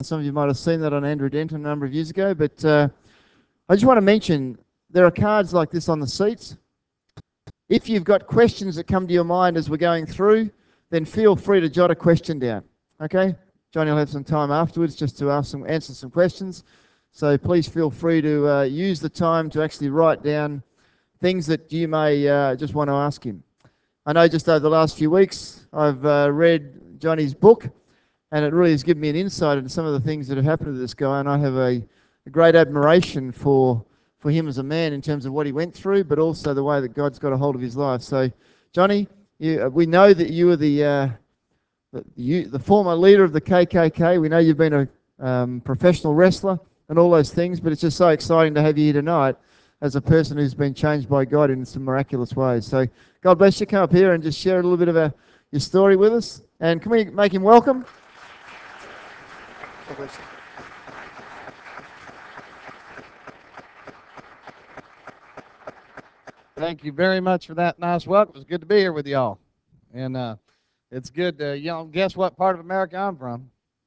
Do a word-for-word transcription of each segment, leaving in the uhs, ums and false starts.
Some of you might have seen that on Andrew Denton a number of years ago, but uh, I just want to mention there are cards like this on the seats. If you've got questions that come to your mind as we're going through, then feel free to jot a question down. Okay? Johnny will have some time afterwards just to ask some, answer some questions. So please feel free to uh, use the time to actually write down things that you may uh, just want to ask him. I know just over the last few weeks I've uh, read Johnny's book, and it really has given me an insight into some of the things that have happened to this guy, and I have a, a great admiration for for him as a man in terms of what he went through, but also the way that God's got a hold of his life. So, Johnny, you, uh, we know that you are the, uh, the, you, the former leader of the K K K. We know you've been a um, professional wrestler and all those things, but it's just so exciting to have you here tonight as a person who's been changed by God in some miraculous ways. So, God bless you. Come up here and just share a little bit of a, your story with us. And can we make him welcome? God bless you. Thank you very much for that nice welcome. It's good to be here with y'all. And uh, it's good to, you know, guess what part of America I'm from?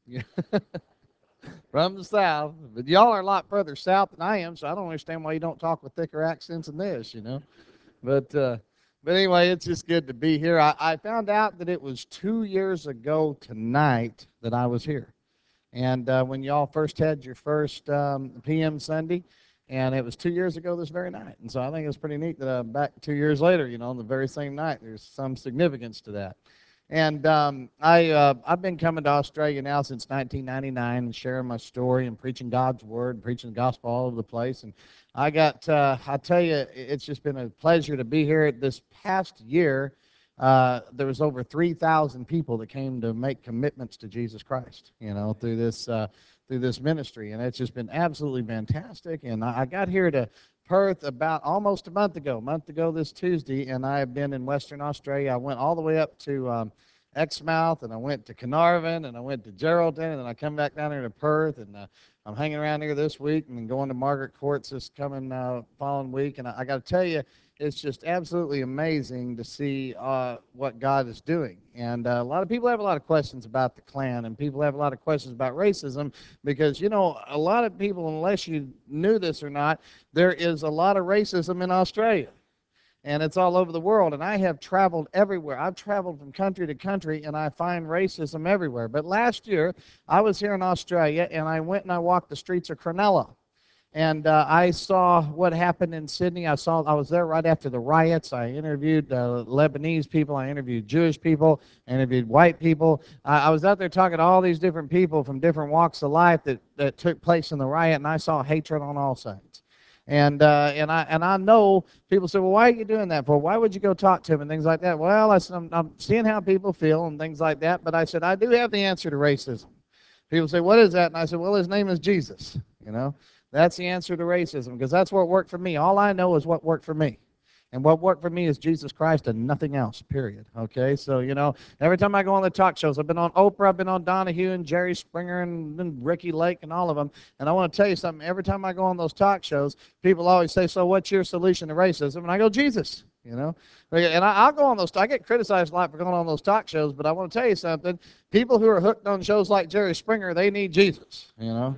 From the South. But y'all are a lot further south than I am, so I don't understand why you don't talk with thicker accents than this, you know. But uh, but anyway, it's just good to be here. I, I found out that it was two years ago tonight that I was here. And uh, when y'all first had your first um, P M Sunday, and it was two years ago this very night. And so I think it's pretty neat that uh, back two years later, you know, on the very same night, there's some significance to that. And um, I, uh, I've been coming to Australia now since nineteen ninety-nine and sharing my story and preaching God's word, preaching the gospel all over the place. And I got, uh, I tell you, it's just been a pleasure to be here. This past year, uh, there was over three thousand people that came to make commitments to Jesus Christ, you know, through this, uh, through this ministry. And it's just been absolutely fantastic. And I, I got here to Perth about almost a month ago, a month ago this Tuesday, and I have been in Western Australia. I went all the way up to um, Exmouth, and I went to Carnarvon, and I went to Geraldton, and then I come back down here to Perth, and uh, I'm hanging around here this week, and then going to Margaret Courts this coming uh, following week. And I, I got to tell you, it's just absolutely amazing to see uh, what God is doing. And uh, a lot of people have a lot of questions about the Klan, and people have a lot of questions about racism because, you know, a lot of people, unless you knew this or not, there is a lot of racism in Australia. And it's all over the world. And I have traveled everywhere. I've traveled from country to country, and I find racism everywhere. But last year, I was here in Australia, and I went and I walked the streets of Cronulla. And uh, I saw what happened in Sydney. I saw I was there right after the riots. I interviewed uh, Lebanese people. I interviewed Jewish people. I interviewed white people. I, I was out there talking to all these different people from different walks of life that, that took place in the riot, and I saw hatred on all sides. And uh, and I and I know people say, well, why are you doing that for? Why would you go talk to him and things like that? Well, I said, I'm, I'm seeing how people feel and things like that. But I said, I do have the answer to racism. People say, what is that? And I said, well, his name is Jesus. You know, that's the answer to racism because that's what worked for me. All I know is what worked for me. And what worked for me is Jesus Christ and nothing else, period. Okay, so, you know, every time I go on the talk shows, I've been on Oprah, I've been on Donahue and Jerry Springer and, and Ricky Lake and all of them. And I want to tell you something. Every time I go on those talk shows, people always say, so what's your solution to racism? And I go, Jesus. You know, and I, I'll go on those. I get criticized a lot for going on those talk shows, but I want to tell you something. People who are hooked on shows like Jerry Springer, they need Jesus. You know,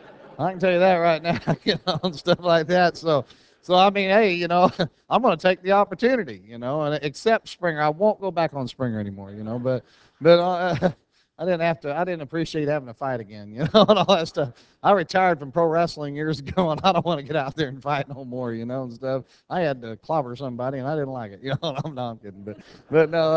I can tell you that right now. You know, and stuff like that. So, so I mean, hey, you know, I'm going to take the opportunity. You know, and accept Springer. I won't go back on Springer anymore. You know, but but uh, I didn't have to. I didn't appreciate having to fight again. You know, and all that stuff. I retired from pro wrestling years ago, and I don't want to get out there and fight no more. You know, and stuff. I had to clobber somebody, and I didn't like it. You know, I'm no, I'm kidding, but but no,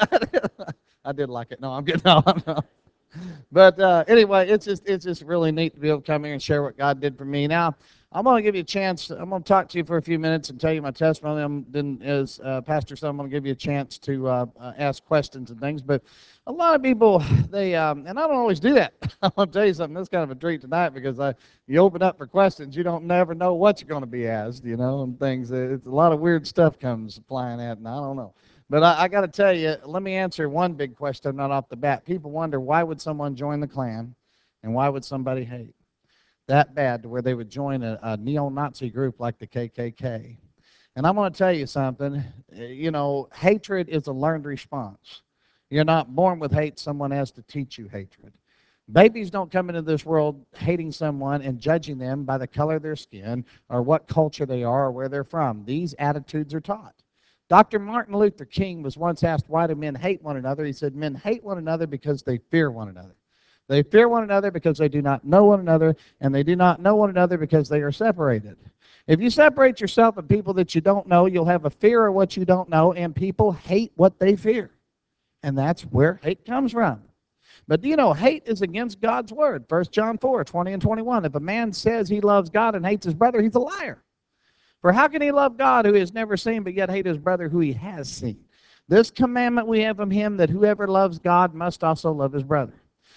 I did like it. No, I'm kidding. No, no. But uh, anyway, it's just it's just really neat to be able to come here and share what God did for me. Now, I'm going to give you a chance. I'm going to talk to you for a few minutes and tell you my testimony. I'm, then, as uh, Pastor said, I'm going to give you a chance to uh, uh, ask questions and things. But a lot of people, they um, and I don't always do that. I'm going to tell you something. That's kind of a treat tonight because I, you open up for questions, you don't never know what you're going to be asked, you know, and things. It's a lot of weird stuff comes flying at, and I don't know. But I, I got to tell you, let me answer one big question right off the bat. People wonder, why would someone join the Klan and why would somebody hate that bad to where they would join a, a neo-Nazi group like the K K K? And I'm going to tell you something. You know, hatred is a learned response. You're not born with hate. Someone has to teach you hatred. Babies don't come into this world hating someone and judging them by the color of their skin or what culture they are or where they're from. These attitudes are taught. Doctor Martin Luther King was once asked, why do men hate one another? He said, men hate one another because they fear one another. They fear one another because they do not know one another, and they do not know one another because they are separated. If you separate yourself from people that you don't know, you'll have a fear of what you don't know, and people hate what they fear. And that's where hate comes from. But do you know, hate is against God's word. First John four, twenty and twenty-one. If a man says he loves God and hates his brother, he's a liar. For how can he love God who he has never seen, but yet hate his brother who he has seen? This commandment we have from him, that whoever loves God must also love his brother.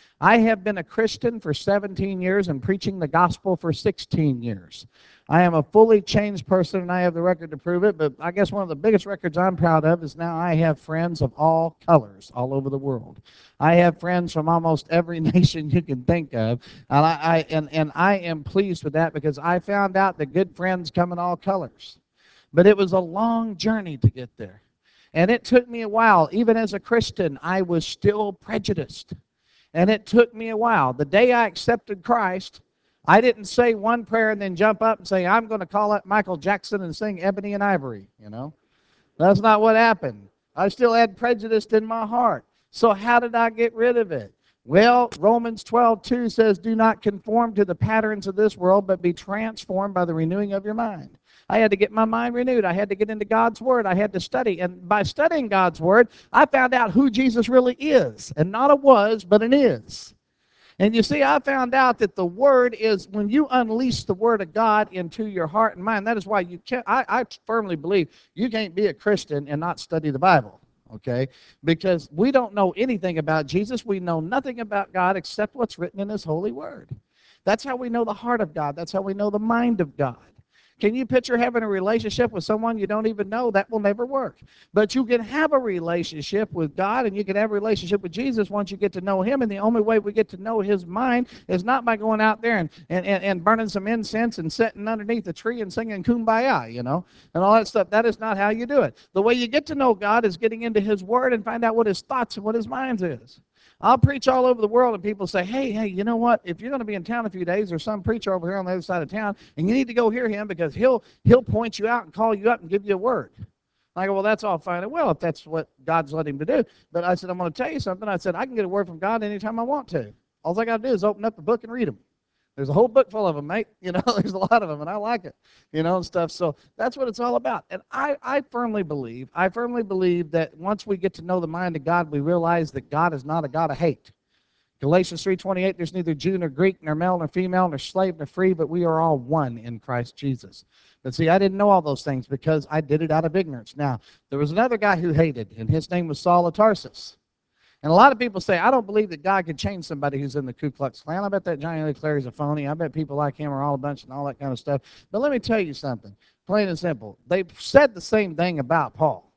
I have been a Christian for seventeen years and preaching the gospel for sixteen years. I am a fully changed person, and I have the record to prove it, but I guess one of the biggest records I'm proud of is now I have friends of all colors all over the world. I have friends from almost every nation you can think of, and I, I, and, and I am pleased with that because I found out that good friends come in all colors. But it was a long journey to get there, and it took me a while. Even as a Christian, I was still prejudiced. And it took me a while. The day I accepted Christ, I didn't say one prayer and then jump up and say, I'm going to call up Michael Jackson and sing Ebony and Ivory, you know. That's not what happened. I still had prejudice in my heart. So how did I get rid of it? Well, Romans twelve two says, do not conform to the patterns of this world, but be transformed by the renewing of your mind. I had to get my mind renewed. I had to get into God's Word. I had to study. And by studying God's Word, I found out who Jesus really is. And not a was, but an is. And you see, I found out that the Word is, when you unleash the Word of God into your heart and mind, that is why you can't, I, I firmly believe you can't be a Christian and not study the Bible. Okay? Because we don't know anything about Jesus. We know nothing about God except what's written in His holy Word. That's how we know the heart of God. That's how we know the mind of God. Can you picture having a relationship with someone you don't even know? That will never work. But you can have a relationship with God, and you can have a relationship with Jesus once you get to know Him. And the only way we get to know His mind is not by going out there and, and, and, and burning some incense and sitting underneath a tree and singing Kumbaya, you know, and all that stuff. That is not how you do it. The way you get to know God is getting into His Word and find out what His thoughts and what His mind is. I'll preach all over the world, and people say, hey, hey, you know what? If you're going to be in town a few days, there's some preacher over here on the other side of town, and you need to go hear him because he'll he'll point you out and call you up and give you a word. I go, well, that's all fine and well if that's what God's led him to do. But I said, I'm going to tell you something. I said, I can get a word from God anytime I want to. All I got to do is open up the book and read them. There's a whole book full of them, mate. You know, there's a lot of them, and I like it, you know, and stuff. So that's what it's all about. And I, I firmly believe, I firmly believe that once we get to know the mind of God, we realize that God is not a God of hate. Galatians three twenty-eight, there's neither Jew nor Greek, nor male nor female, nor slave nor free, but we are all one in Christ Jesus. But see, I didn't know all those things because I did it out of ignorance. Now, there was another guy who hated, and his name was Saul of Tarsus. And a lot of people say, I don't believe that God could change somebody who's in the Ku Klux Klan. I bet that Johnny Lee Clary's a phony. I bet people like him are all a bunch and all that kind of stuff. But let me tell you something, plain and simple. They said the same thing about Paul.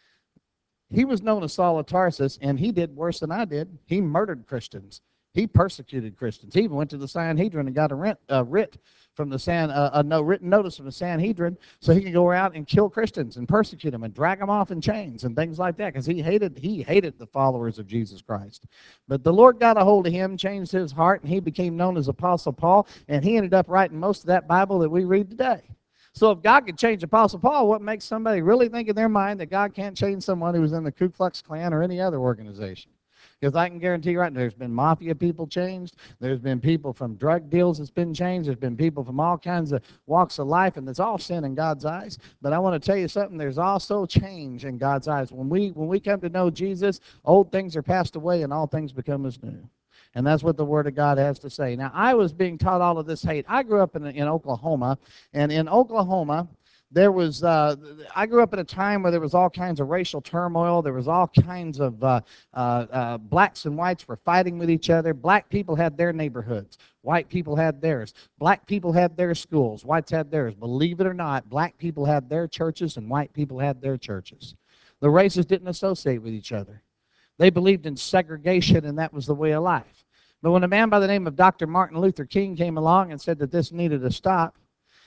He was known as Saul of Tarsus, and he did worse than I did. He murdered Christians. He persecuted Christians. He even went to the Sanhedrin and got a writ, uh, writ from the San, uh, a no, written notice from the Sanhedrin so he could go out and kill Christians and persecute them and drag them off in chains and things like that because he hated, he hated the followers of Jesus Christ. But the Lord got a hold of him, changed his heart, and he became known as Apostle Paul, and he ended up writing most of that Bible that we read today. So if God could change Apostle Paul, what makes somebody really think in their mind that God can't change someone who was in the Ku Klux Klan or any other organization? Because I can guarantee you right now, there's been mafia people changed. There's been people from drug deals that's been changed. There's been people from all kinds of walks of life, and it's all sin in God's eyes. But I want to tell you something. There's also change in God's eyes. When we, when we come to know Jesus, old things are passed away, and all things become as new. And that's what the Word of God has to say. Now, I was being taught all of this hate. I grew up in, in Oklahoma, and in Oklahoma, there was, uh, I grew up at a time where there was all kinds of racial turmoil. There was all kinds of, uh, uh, uh, blacks and whites were fighting with each other. Black people had their neighborhoods. White people had theirs. Black people had their schools. Whites had theirs. Believe it or not, black people had their churches and white people had their churches. The races didn't associate with each other. They believed in segregation, and that was the way of life. But when a man by the name of Doctor Martin Luther King came along and said that this needed to stop,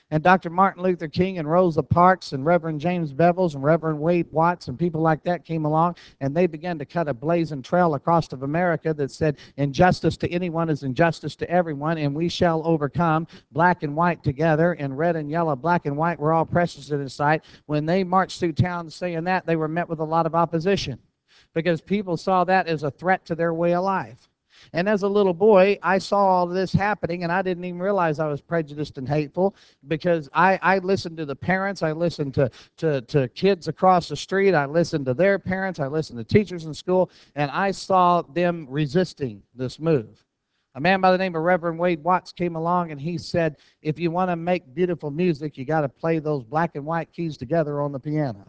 And Doctor Martin Luther King and Rosa Parks and Reverend James Bevel and Reverend Wade Watts and people like that came along, and they began to cut a blazing trail across of America that said, injustice to anyone is injustice to everyone, and we shall overcome. Black and white together, and red and yellow, black and white, we're all precious in His sight. When they marched through town saying that, they were met with a lot of opposition because people saw that as a threat to their way of life. And as a little boy, I saw all of this happening, and I didn't even realize I was prejudiced and hateful because I, I listened to the parents. I listened to, to, to kids across the street. I listened to their parents. I listened to teachers in school, and I saw them resisting this move. A man by the name of Reverend Wade Watts came along, and he said, if you want to make beautiful music, you got to play those black and white keys together on the piano.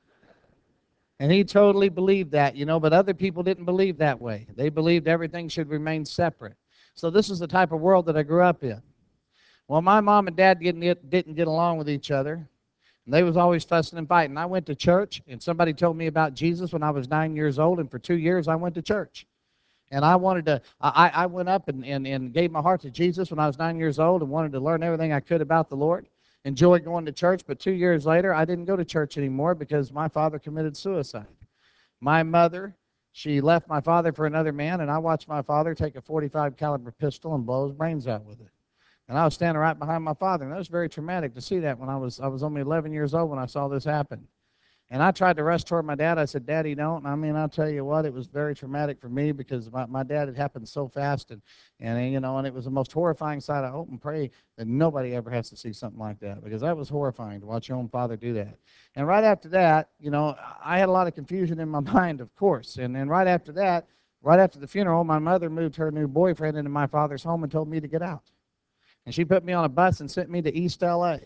And he totally believed that, you know, but other people didn't believe that way. They believed everything should remain separate. So this is the type of world that I grew up in. Well, my mom and dad didn't get, didn't get along with each other. And they was always fussing and fighting. I went to church, and somebody told me about Jesus when I was nine years old, and for two years I went to church. And I wanted to, I, I went up and, and, and gave my heart to Jesus when I was nine years old and wanted to learn everything I could about the Lord. Enjoyed going to church, but two years later, I didn't go to church anymore because my father committed suicide. My mother, she left my father for another man, and I watched my father take a forty-five caliber pistol and blow his brains out with it. And I was standing right behind my father, and that was very traumatic to see that when I was, I was only eleven years old when I saw this happen. And I tried to rush toward my dad. I said, Daddy, don't. And I mean, I'll tell you what, it was very traumatic for me because my, my dad had happened so fast. And, and, you know, and it was the most horrifying sight. I hope and pray that nobody ever has to see something like that because that was horrifying to watch your own father do that. And right after that, you know, I had a lot of confusion in my mind, of course. And then right after that, right after the funeral, my mother moved her new boyfriend into my father's home and told me to get out. And she put me on a bus and sent me to East L A,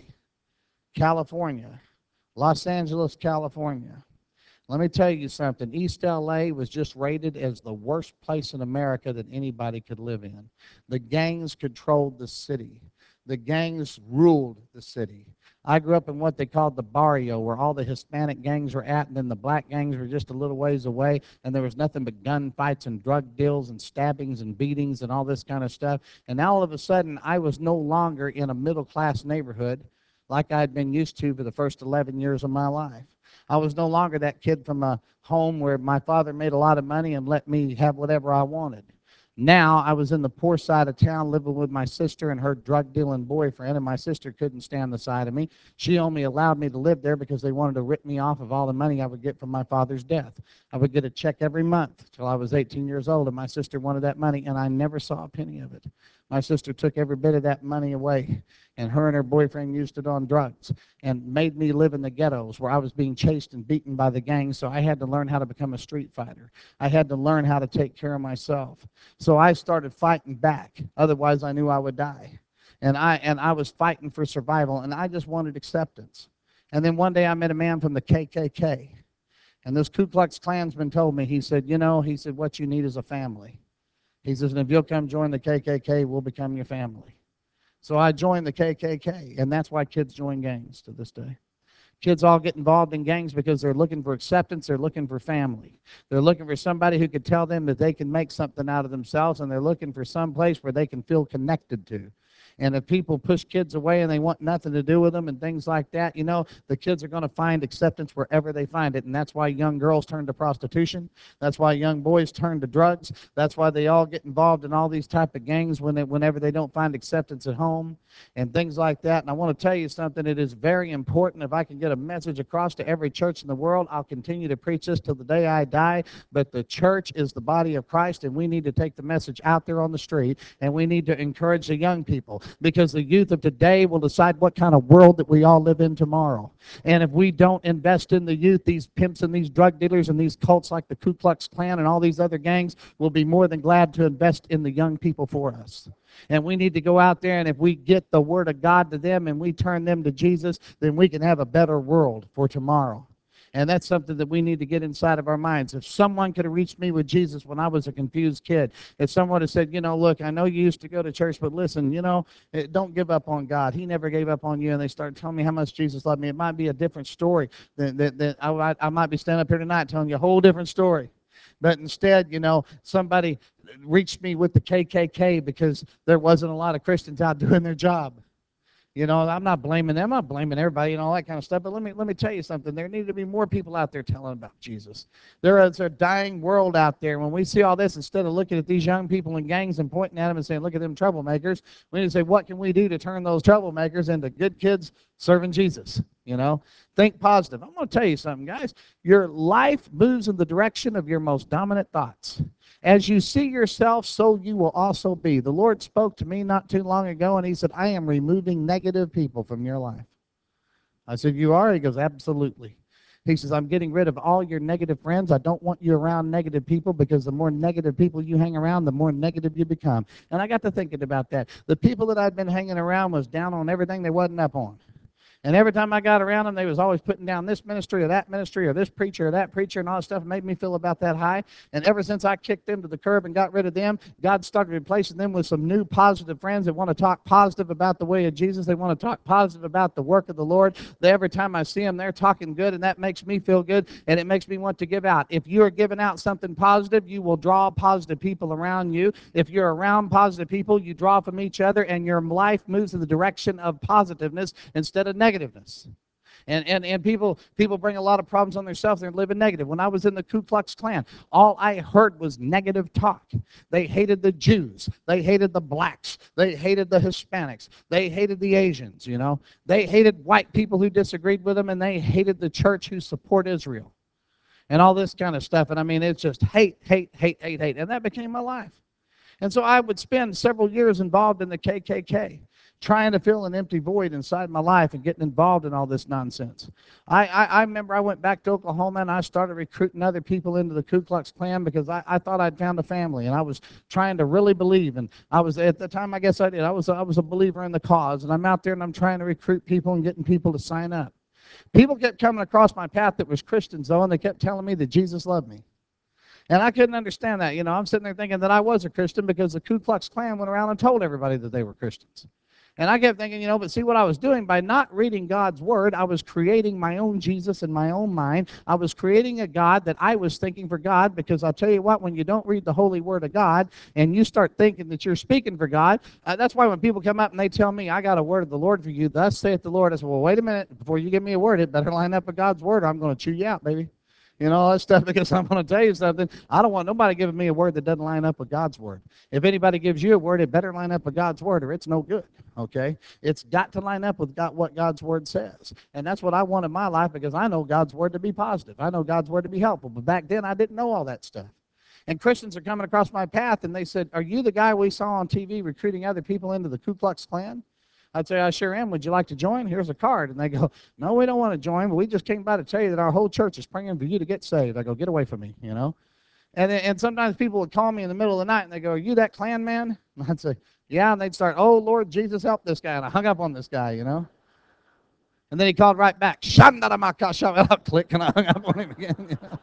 California. Los Angeles, California. Let me tell you something. East L A was just rated as the worst place in America that anybody could live in. The gangs controlled the city. The gangs ruled the city. I grew up in what they called the barrio, where all the Hispanic gangs were at, and then the black gangs were just a little ways away, and there was nothing but gunfights and drug deals and stabbings and beatings and all this kind of stuff. And now all of a sudden, I was no longer in a middle-class neighborhood like I had been used to for the first eleven years of my life. I was no longer that kid from a home where my father made a lot of money and let me have whatever I wanted. Now I was in the poor side of town living with my sister and her drug-dealing boyfriend, and my sister couldn't stand the sight of me. She only allowed me to live there because they wanted to rip me off of all the money I would get from my father's death. I would get a check every month till I was eighteen years old, and my sister wanted that money, and I never saw a penny of it. My sister took every bit of that money away, and her and her boyfriend used it on drugs and made me live in the ghettos where I was being chased and beaten by the gangs, so I had to learn how to become a street fighter. I had to learn how to take care of myself. So I started fighting back. Otherwise, I knew I would die. And I, and I was fighting for survival, and I just wanted acceptance. And then one day I met a man from the K K K, and this Ku Klux Klansman told me, he said, you know, he said, what you need is a family. He says, and if you'll come join the K K K, we'll become your family. So I joined the K K K, and that's why kids join gangs to this day. Kids all get involved in gangs because they're looking for acceptance, they're looking for family. They're looking for somebody who could tell them that they can make something out of themselves, and they're looking for some place where they can feel connected to. And if people push kids away and they want nothing to do with them and things like that, you know, the kids are going to find acceptance wherever they find it. And that's why young girls turn to prostitution. That's why young boys turn to drugs. That's why they all get involved in all these type of gangs when they, whenever they don't find acceptance at home and things like that. And I want to tell you something. It is very important. If I can get a message across to every church in the world, I'll continue to preach this till the day I die. But the church is the body of Christ, and we need to take the message out there on the street, and we need to encourage the young people, because the youth of today will decide what kind of world that we all live in tomorrow. And if we don't invest in the youth, these pimps and these drug dealers and these cults like the Ku Klux Klan and all these other gangs will be more than glad to invest in the young people for us. And we need to go out there, and if we get the Word of God to them and we turn them to Jesus, then we can have a better world for tomorrow. And that's something that we need to get inside of our minds. If someone could have reached me with Jesus when I was a confused kid, if someone had said, you know, look, I know you used to go to church, but listen, you know, don't give up on God. He never gave up on you. And they started telling me how much Jesus loved me. It might be a different story. That, that, that I, I might be standing up here tonight telling you a whole different story. But instead, you know, somebody reached me with the K K K because there wasn't a lot of Christians out doing their job. You know, I'm not blaming them. I'm not blaming everybody and all that kind of stuff. But let me let me tell you something. There need to be more people out there telling about Jesus. There is a dying world out there. When we see all this, instead of looking at these young people in gangs and pointing at them and saying, "Look at them troublemakers," we need to say, "What can we do to turn those troublemakers into good kids serving Jesus?" You know, think positive. I'm going to tell you something, guys. Your life moves in the direction of your most dominant thoughts. As you see yourself, so you will also be. The Lord spoke to me not too long ago, and he said, I am removing negative people from your life. I said, you are? He goes, absolutely. He says, I'm getting rid of all your negative friends. I don't want you around negative people, because the more negative people you hang around, the more negative you become. And I got to thinking about that. The people that I'd been hanging around was down on everything they wasn't up on. And every time I got around them, they was always putting down this ministry or that ministry or this preacher or that preacher, and all that stuff made me feel about that high. And ever since I kicked them to the curb and got rid of them, God started replacing them with some new positive friends that want to talk positive about the way of Jesus. They want to talk positive about the work of the Lord. They, every time I see them, they're talking good, and that makes me feel good, and it makes me want to give out. If you are giving out something positive, you will draw positive people around you. If you're around positive people, you draw from each other, and your life moves in the direction of positiveness instead of negativeness. Negativeness. And, and, and people people bring a lot of problems on themselves. They're living negative. When I was in the Ku Klux Klan, all I heard was negative talk. They hated the Jews. They hated the blacks. They hated the Hispanics. They hated the Asians, you know. They hated white people who disagreed with them, and they hated the church who support Israel. And all this kind of stuff. And I mean, it's just hate, hate, hate, hate, hate. And that became my life. And so I would spend several years involved in the K K K, trying to fill an empty void inside my life and getting involved in all this nonsense. I, I, I remember I went back to Oklahoma, and I started recruiting other people into the Ku Klux Klan, because I, I thought I'd found a family, and I was trying to really believe. And I was, at the time, I guess I did, I was, I was a believer in the cause, and I'm out there and I'm trying to recruit people and getting people to sign up. People kept coming across my path that was Christians, though, and they kept telling me that Jesus loved me. And I couldn't understand that. You know, I'm sitting there thinking that I was a Christian because the Ku Klux Klan went around and told everybody that they were Christians. And I kept thinking, you know, but see what I was doing by not reading God's word, I was creating my own Jesus in my own mind. I was creating a God that I was thinking for God, because I'll tell you what, when you don't read the holy word of God and you start thinking that you're speaking for God, uh, that's why when people come up and they tell me, I got a word of the Lord for you, thus saith the Lord, I said, well, wait a minute, before you give me a word, it better line up with God's word, or I'm going to chew you out, baby. You know, all that stuff, because I'm going to tell you something. I don't want nobody giving me a word that doesn't line up with God's word. If anybody gives you a word, it better line up with God's word, or it's no good, okay? It's got to line up with God, what God's word says. And that's what I want in my life, because I know God's word to be positive. I know God's word to be helpful. But back then, I didn't know all that stuff. And Christians are coming across my path, and they said, are you the guy we saw on T V recruiting other people into the Ku Klux Klan? I'd say, I sure am. Would you like to join? Here's a card. And they go, no, we don't want to join, but we just came by to tell you that our whole church is praying for you to get saved. I go, get away from me, you know. And and sometimes people would call me in the middle of the night, and they go, are you that Klan man? And I'd say, yeah. And they'd start, oh, Lord Jesus, help this guy. And I hung up on this guy, you know. And then he called right back, Shandaramaka, click, and I hung up on him again. You know?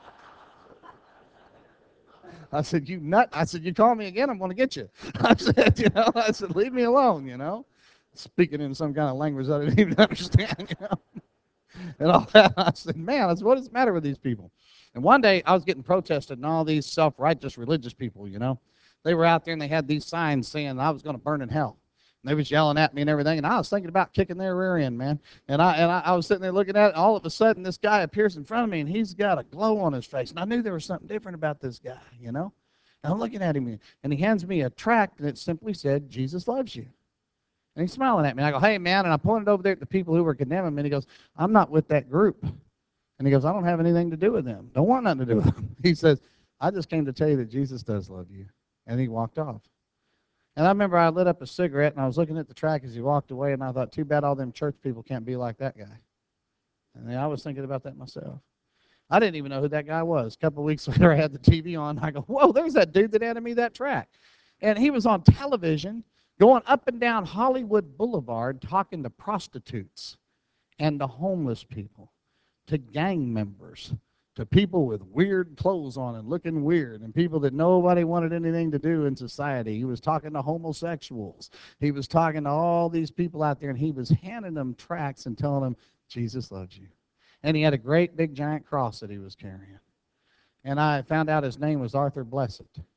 I said, you nut. I said, you call me again, I'm going to get you. I said, you know, I said, leave me alone, you know. Speaking in some kind of language I didn't even understand, you know, and all that. I said, man, I said, what is the matter with these people? And one day I was getting protested, and all these self-righteous religious people, you know, they were out there and they had these signs saying I was going to burn in hell. And they was yelling at me and everything, and I was thinking about kicking their rear end, man. And I and I, I was sitting there looking at it, and all of a sudden this guy appears in front of me, and he's got a glow on his face. And I knew there was something different about this guy, you know. And I'm looking at him, and he hands me a tract, and it simply said, Jesus loves you. And he's smiling at me. And I go, hey, man. And I pointed over there at the people who were condemning me. And he goes, I'm not with that group. And he goes, I don't have anything to do with them. Don't want nothing to do with them. He says, I just came to tell you that Jesus does love you. And he walked off. And I remember I lit up a cigarette, and I was looking at the track as he walked away, and I thought, too bad all them church people can't be like that guy. And I was thinking about that myself. I didn't even know who that guy was. A couple of weeks later, I had the T V on. I go, whoa, there's that dude that handed me that track. And he was on television, going up and down Hollywood Boulevard talking to prostitutes and to homeless people, to gang members, to people with weird clothes on and looking weird, and people that nobody wanted anything to do in society. He was talking to homosexuals. He was talking to all these people out there, and he was handing them tracts and telling them, Jesus loves you. And he had a great big giant cross that he was carrying. And I found out his name was Arthur Blessed.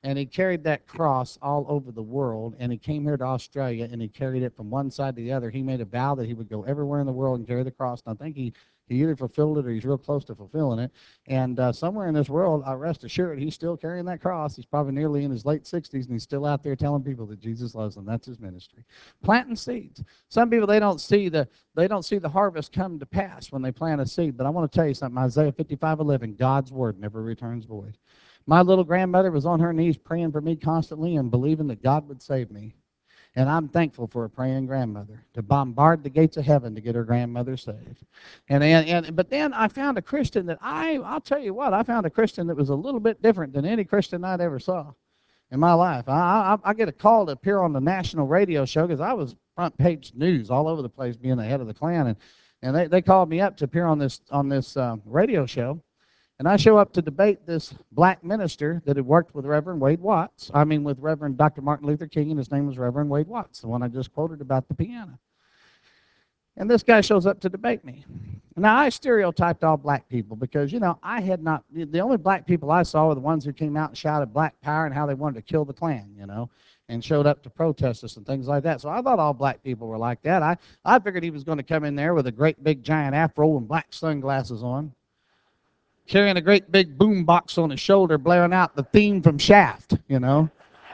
And he carried that cross all over the world, and he came here to Australia, and he carried it from one side to the other. He made a vow that he would go everywhere in the world and carry the cross. And I think he, he either fulfilled it or he's real close to fulfilling it. And uh, somewhere in this world, I rest assured, he's still carrying that cross. He's probably nearly in his late sixties, and he's still out there telling people that Jesus loves them. That's his ministry. Planting seeds. Some people, they don't see the they don't see the harvest come to pass when they plant a seed. But I want to tell you something. Isaiah fifty-five eleven, God's word never returns void. My little grandmother was on her knees praying for me constantly and believing that God would save me. And I'm thankful for a praying grandmother to bombard the gates of heaven to get her grandmother saved. And, and, and but then I found a Christian that I, I'll tell you what, I found a Christian that was a little bit different than any Christian I'd ever saw in my life. I, I, I get a call to appear on the national radio show because I was front page news all over the place being the head of the Klan. And, and they, they called me up to appear on this, on this uh, radio show. And I show up to debate this black minister that had worked with Reverend Wade Watts. I mean, with Reverend Doctor Martin Luther King, and his name was Reverend Wade Watts, the one I just quoted about the piano. And this guy shows up to debate me. Now, I stereotyped all black people because, you know, I had not, the only black people I saw were the ones who came out and shouted black power and how they wanted to kill the Klan, you know, and showed up to protest us and things like that. So I thought all black people were like that. I, I figured he was going to come in there with a great big giant afro and black sunglasses on, carrying a great big boom box on his shoulder, blaring out the theme from Shaft, you know.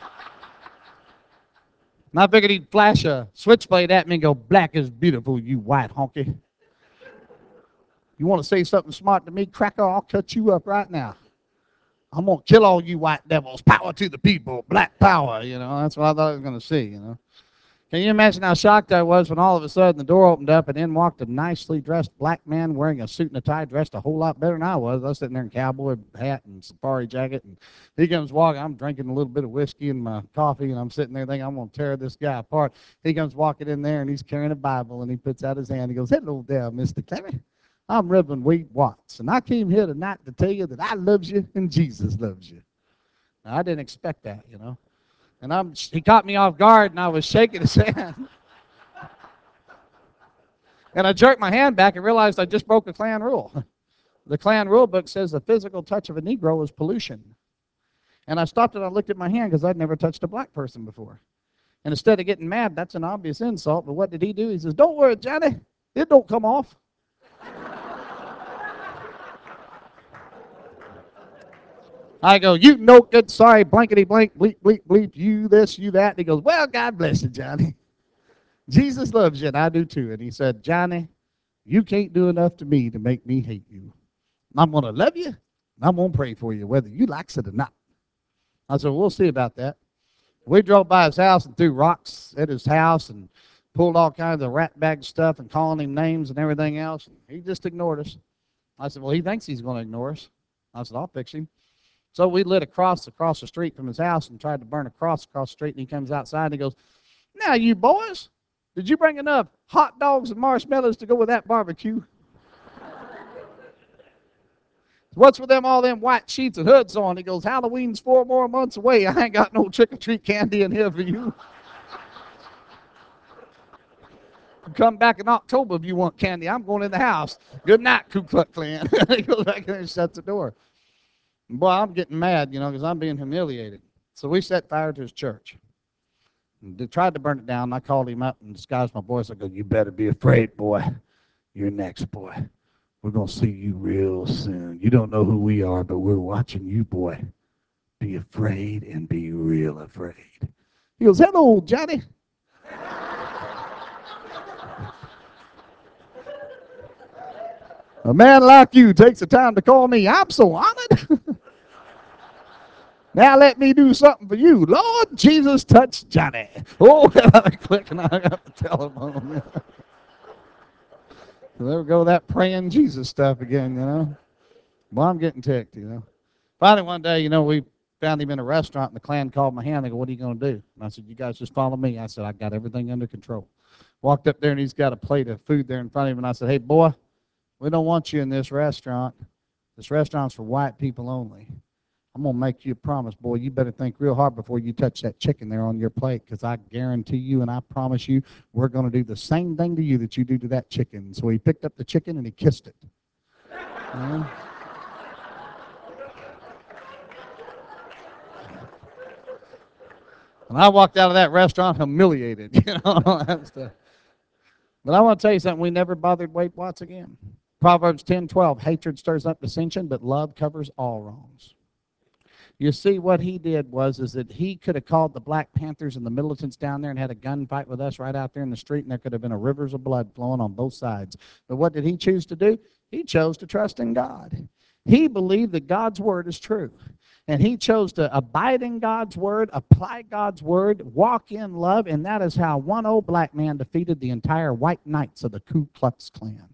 And I figured he'd flash a switchblade at me and go, "Black is beautiful, you white honky. You want to say something smart to me, cracker? I'll cut you up right now. I'm going to kill all you white devils. Power to the people. Black power." You know, that's what I thought I was going to see, you know. Can you imagine how shocked I was when all of a sudden the door opened up and in walked a nicely dressed black man wearing a suit and a tie, dressed a whole lot better than I was. I was sitting there in cowboy hat and safari jacket, and he comes walking. I'm drinking a little bit of whiskey and my coffee, and I'm sitting there thinking I'm going to tear this guy apart. He comes walking in there, and he's carrying a Bible, and he puts out his hand. He goes, "Hello there, Mister Clemmy. I'm Reverend Wade Watts, and I came here tonight to tell you that I loves you and Jesus loves you." Now, I didn't expect that, you know. And I'm, he caught me off guard, and I was shaking his hand. And I jerked my hand back and realized I just broke a Klan rule. The Klan rule book says the physical touch of a Negro is pollution. And I stopped and I looked at my hand because I'd never touched a black person before. And instead of getting mad, that's an obvious insult, but what did he do? He says, "Don't worry, Johnny, it don't come off." I go, "You no good, sorry, blankety blank, bleep, bleep, bleep, you this, you that." And he goes, "Well, God bless you, Johnny. Jesus loves you, and I do too." And he said, "Johnny, you can't do enough to me to make me hate you. I'm going to love you, and I'm going to pray for you, whether you like it or not." I said, "We'll see about that." We drove by his house and threw rocks at his house and pulled all kinds of rat bag stuff and calling him names and everything else. He just ignored us. I said, "Well, he thinks he's going to ignore us." I said, "I'll fix him." So we lit a cross across the street from his house and tried to burn a cross across the street, and he comes outside and he goes, "Now, you boys, did you bring enough hot dogs and marshmallows to go with that barbecue? What's with them all them white sheets and hoods on?" He goes, "Halloween's four more months away. I ain't got no trick-or-treat candy in here for you. Come back in October if you want candy. I'm going in the house. Good night, Ku Klux Klan." He goes back in there and shuts the door. And boy, I'm getting mad, you know, because I'm being humiliated. So we set fire to his church. And they tried to burn it down. I called him up and disguised my voice. I go, "You better be afraid, boy. You're next, boy. We're going to see you real soon. You don't know who we are, but we're watching you, boy. Be afraid and be real afraid." He goes, "Hello, Johnny. A man like you takes the time to call me. I'm so honored. Now let me do something for you. Lord Jesus, touch Johnny." Oh, I click and I got the telephone. So there we go, that praying Jesus stuff again, you know. Well, I'm getting ticked, you know. Finally, one day, you know, we found him in a restaurant, and the Klan called my hand. They go, "What are you going to do?" And I said, "You guys just follow me." I said, "I got everything under control." Walked up there, and he's got a plate of food there in front of him, and I said, "Hey, boy, we don't want you in this restaurant. This restaurant's for white people only. I'm going to make you a promise, boy. You better think real hard before you touch that chicken there on your plate, because I guarantee you and I promise you we're going to do the same thing to you that you do to that chicken." So he picked up the chicken and he kissed it. You know? And I walked out of that restaurant humiliated, you know, all that stuff. But I want to tell you something, we never bothered Weight Watts again. Proverbs ten twelve, hatred stirs up dissension, but love covers all wrongs. You see, what he did was is that he could have called the Black Panthers and the militants down there and had a gunfight with us right out there in the street, and there could have been a rivers of blood flowing on both sides. But what did he choose to do? He chose to trust in God. He believed that God's word is true. And he chose to abide in God's word, apply God's word, walk in love, and that is how one old black man defeated the entire white knights of the Ku Klux Klan.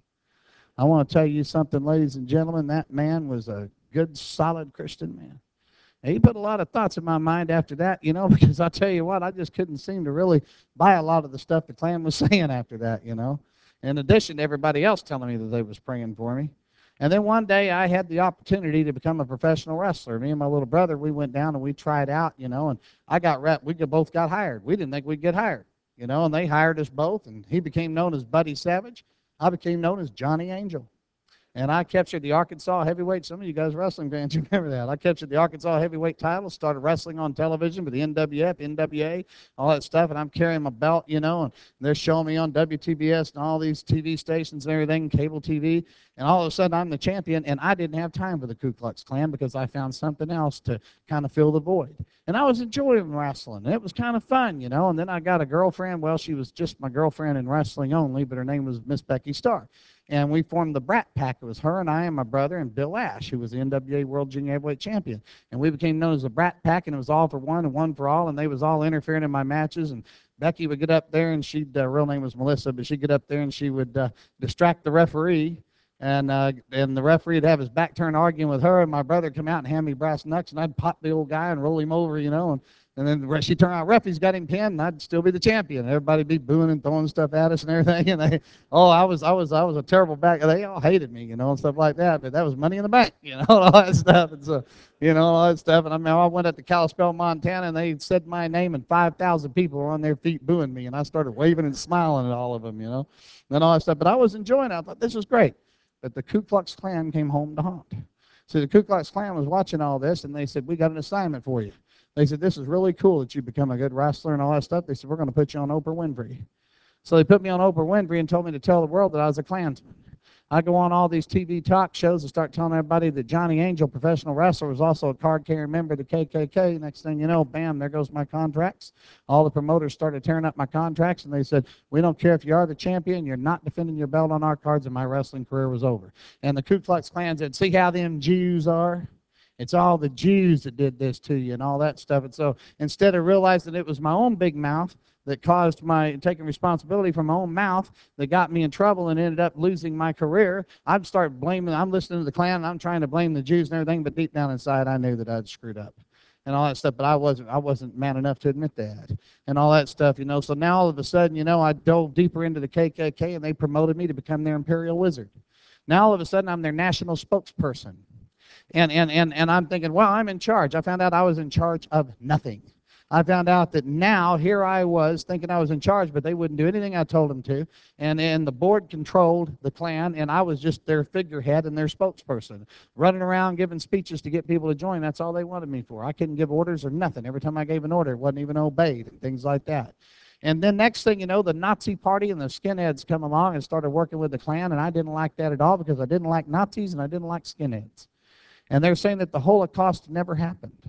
I want to tell you something, ladies and gentlemen, that man was a good, solid Christian man. And he put a lot of thoughts in my mind after that, you know, because I tell you what, I just couldn't seem to really buy a lot of the stuff the Klan was saying after that, you know, in addition to everybody else telling me that they was praying for me. And then one day I had the opportunity to become a professional wrestler. Me and my little brother, we went down and we tried out, you know, and I got rep. We both got hired. We didn't think we'd get hired, you know, and they hired us both, and he became known as Buddy Savage. I became known as Johnny Angel. And I captured the Arkansas heavyweight. Some of you guys wrestling fans, you remember that. I captured the Arkansas heavyweight title, started wrestling on television with the N W F, N W A, all that stuff. And I'm carrying my belt, you know, and they're showing me on W T B S and all these T V stations and everything, cable T V. And all of a sudden, I'm the champion, and I didn't have time for the Ku Klux Klan because I found something else to kind of fill the void. And I was enjoying wrestling, and it was kind of fun, you know. And then I got a girlfriend. Well, she was just my girlfriend in wrestling only, but her name was Miss Becky Starr. And we formed the Brat Pack. It was her and I and my brother and Bill Ash, who was the N W A World Junior Heavyweight Champion. And we became known as the Brat Pack, and it was all for one and one for all, and they was all interfering in my matches. And Becky would get up there, and she'd, uh, real name was Melissa, but she'd get up there and she would uh, distract the referee. And uh, and the referee would have his back turned arguing with her, and my brother would come out and hand me brass knucks, and I'd pop the old guy and roll him over, you know. And, and then she'd turn out, referee's got him pinned, and I'd still be the champion. Everybody'd be booing and throwing stuff at us and everything. And they, oh, I was I was I was a terrible back. They all hated me, you know, and stuff like that. But that was money in the bank, you know, all that stuff. And so, you know, all that stuff. And I mean, I went up to Kalispell, Montana, and they said my name, and five thousand people were on their feet booing me, and I started waving and smiling at all of them, you know, and all that stuff. But I was enjoying it. I thought this was great. But the Ku Klux Klan came home to haunt. So the Ku Klux Klan was watching all this, and they said, we got an assignment for you. They said, this is really cool that you become a good wrestler and all that stuff. They said, we're going to put you on Oprah Winfrey. So they put me on Oprah Winfrey and told me to tell the world that I was a Klansman. I go on all these T V talk shows and start telling everybody that Johnny Angel, professional wrestler, was also a card-carrying member of the K K K. Next thing you know, bam, there goes my contracts. All the promoters started tearing up my contracts, and they said, we don't care if you are the champion, you're not defending your belt on our cards, and my wrestling career was over. And the Ku Klux Klan said, see how them Jews are? It's all the Jews that did this to you and all that stuff. And so instead of realizing it was my own big mouth that caused my taking responsibility for my own mouth that got me in trouble and ended up losing my career, I'd start blaming, I'm listening to the Klan, and I'm trying to blame the Jews and everything, but deep down inside I knew that I'd screwed up and all that stuff, but I wasn't I wasn't man enough to admit that and all that stuff, you know. So now all of a sudden, you know, I dove deeper into the K K K, and they promoted me to become their Imperial Wizard. Now all of a sudden I'm their national spokesperson. And, and, and, and I'm thinking, well, I'm in charge. I found out I was in charge of nothing. I found out that now here I was thinking I was in charge, but they wouldn't do anything I told them to. And, and the board controlled the Klan, and I was just their figurehead and their spokesperson, running around giving speeches to get people to join. That's all they wanted me for. I couldn't give orders or nothing. Every time I gave an order, it wasn't even obeyed and things like that. And then next thing you know, the Nazi Party and the skinheads come along and started working with the Klan, and I didn't like that at all because I didn't like Nazis and I didn't like skinheads. And they're saying that the Holocaust never happened.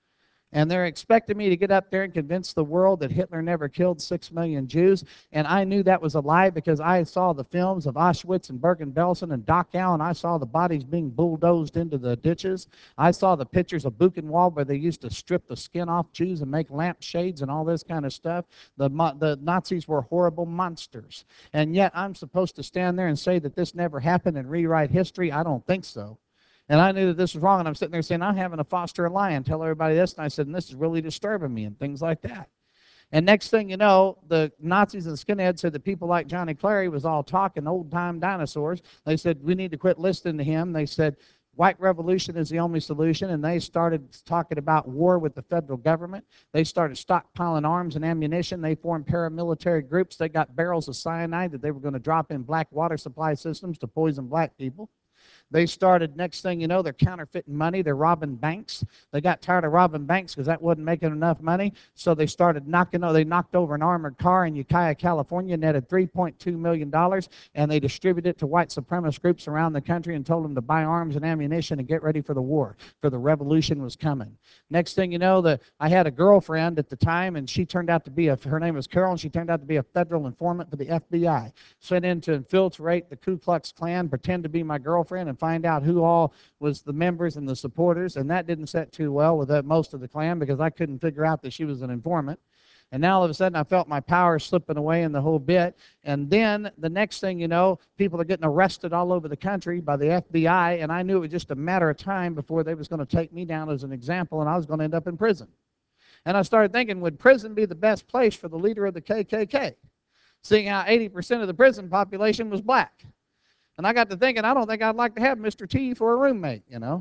And they're expecting me to get up there and convince the world that Hitler never killed six million Jews. And I knew that was a lie because I saw the films of Auschwitz and Bergen-Belsen and Dachau, and I saw the bodies being bulldozed into the ditches. I saw the pictures of Buchenwald where they used to strip the skin off Jews and make lampshades and all this kind of stuff. The, the Nazis were horrible monsters. And yet I'm supposed to stand there and say that this never happened and rewrite history? I don't think so. And I knew that this was wrong, and I'm sitting there saying, I'm having to foster a lie and tell everybody this. And I said, and this is really disturbing me and things like that. And next thing you know, the Nazis and the skinheads said that people like Johnny Clary was all talking old-time dinosaurs. They said, we need to quit listening to him. They said, white revolution is the only solution, and they started talking about war with the federal government. They started stockpiling arms and ammunition. They formed paramilitary groups. They got barrels of cyanide that they were going to drop in black water supply systems to poison black people. They started, next thing you know, they're counterfeiting money. They're robbing banks. They got tired of robbing banks because that wasn't making enough money. So they started knocking, they knocked over an armored car in Ukiah, California, netted three point two million dollars, and they distributed it to white supremacist groups around the country and told them to buy arms and ammunition and get ready for the war, for the revolution was coming. Next thing you know, the, I had a girlfriend at the time, and she turned out to be, a, her name was Carol, and she turned out to be a federal informant for the F B I. Sent in to infiltrate the Ku Klux Klan, pretend to be my girlfriend, and find out who all was the members and the supporters, and that didn't set too well with most of the Klan because I couldn't figure out that she was an informant. And now all of a sudden I felt my power slipping away in the whole bit. And then the next thing you know, people are getting arrested all over the country by the F B I, and I knew it was just a matter of time before they was going to take me down as an example, and I was going to end up in prison. And I started thinking, would prison be the best place for the leader of the K K K, seeing how eighty percent of the prison population was black? And I got to thinking, I don't think I'd like to have Mister T for a roommate, you know.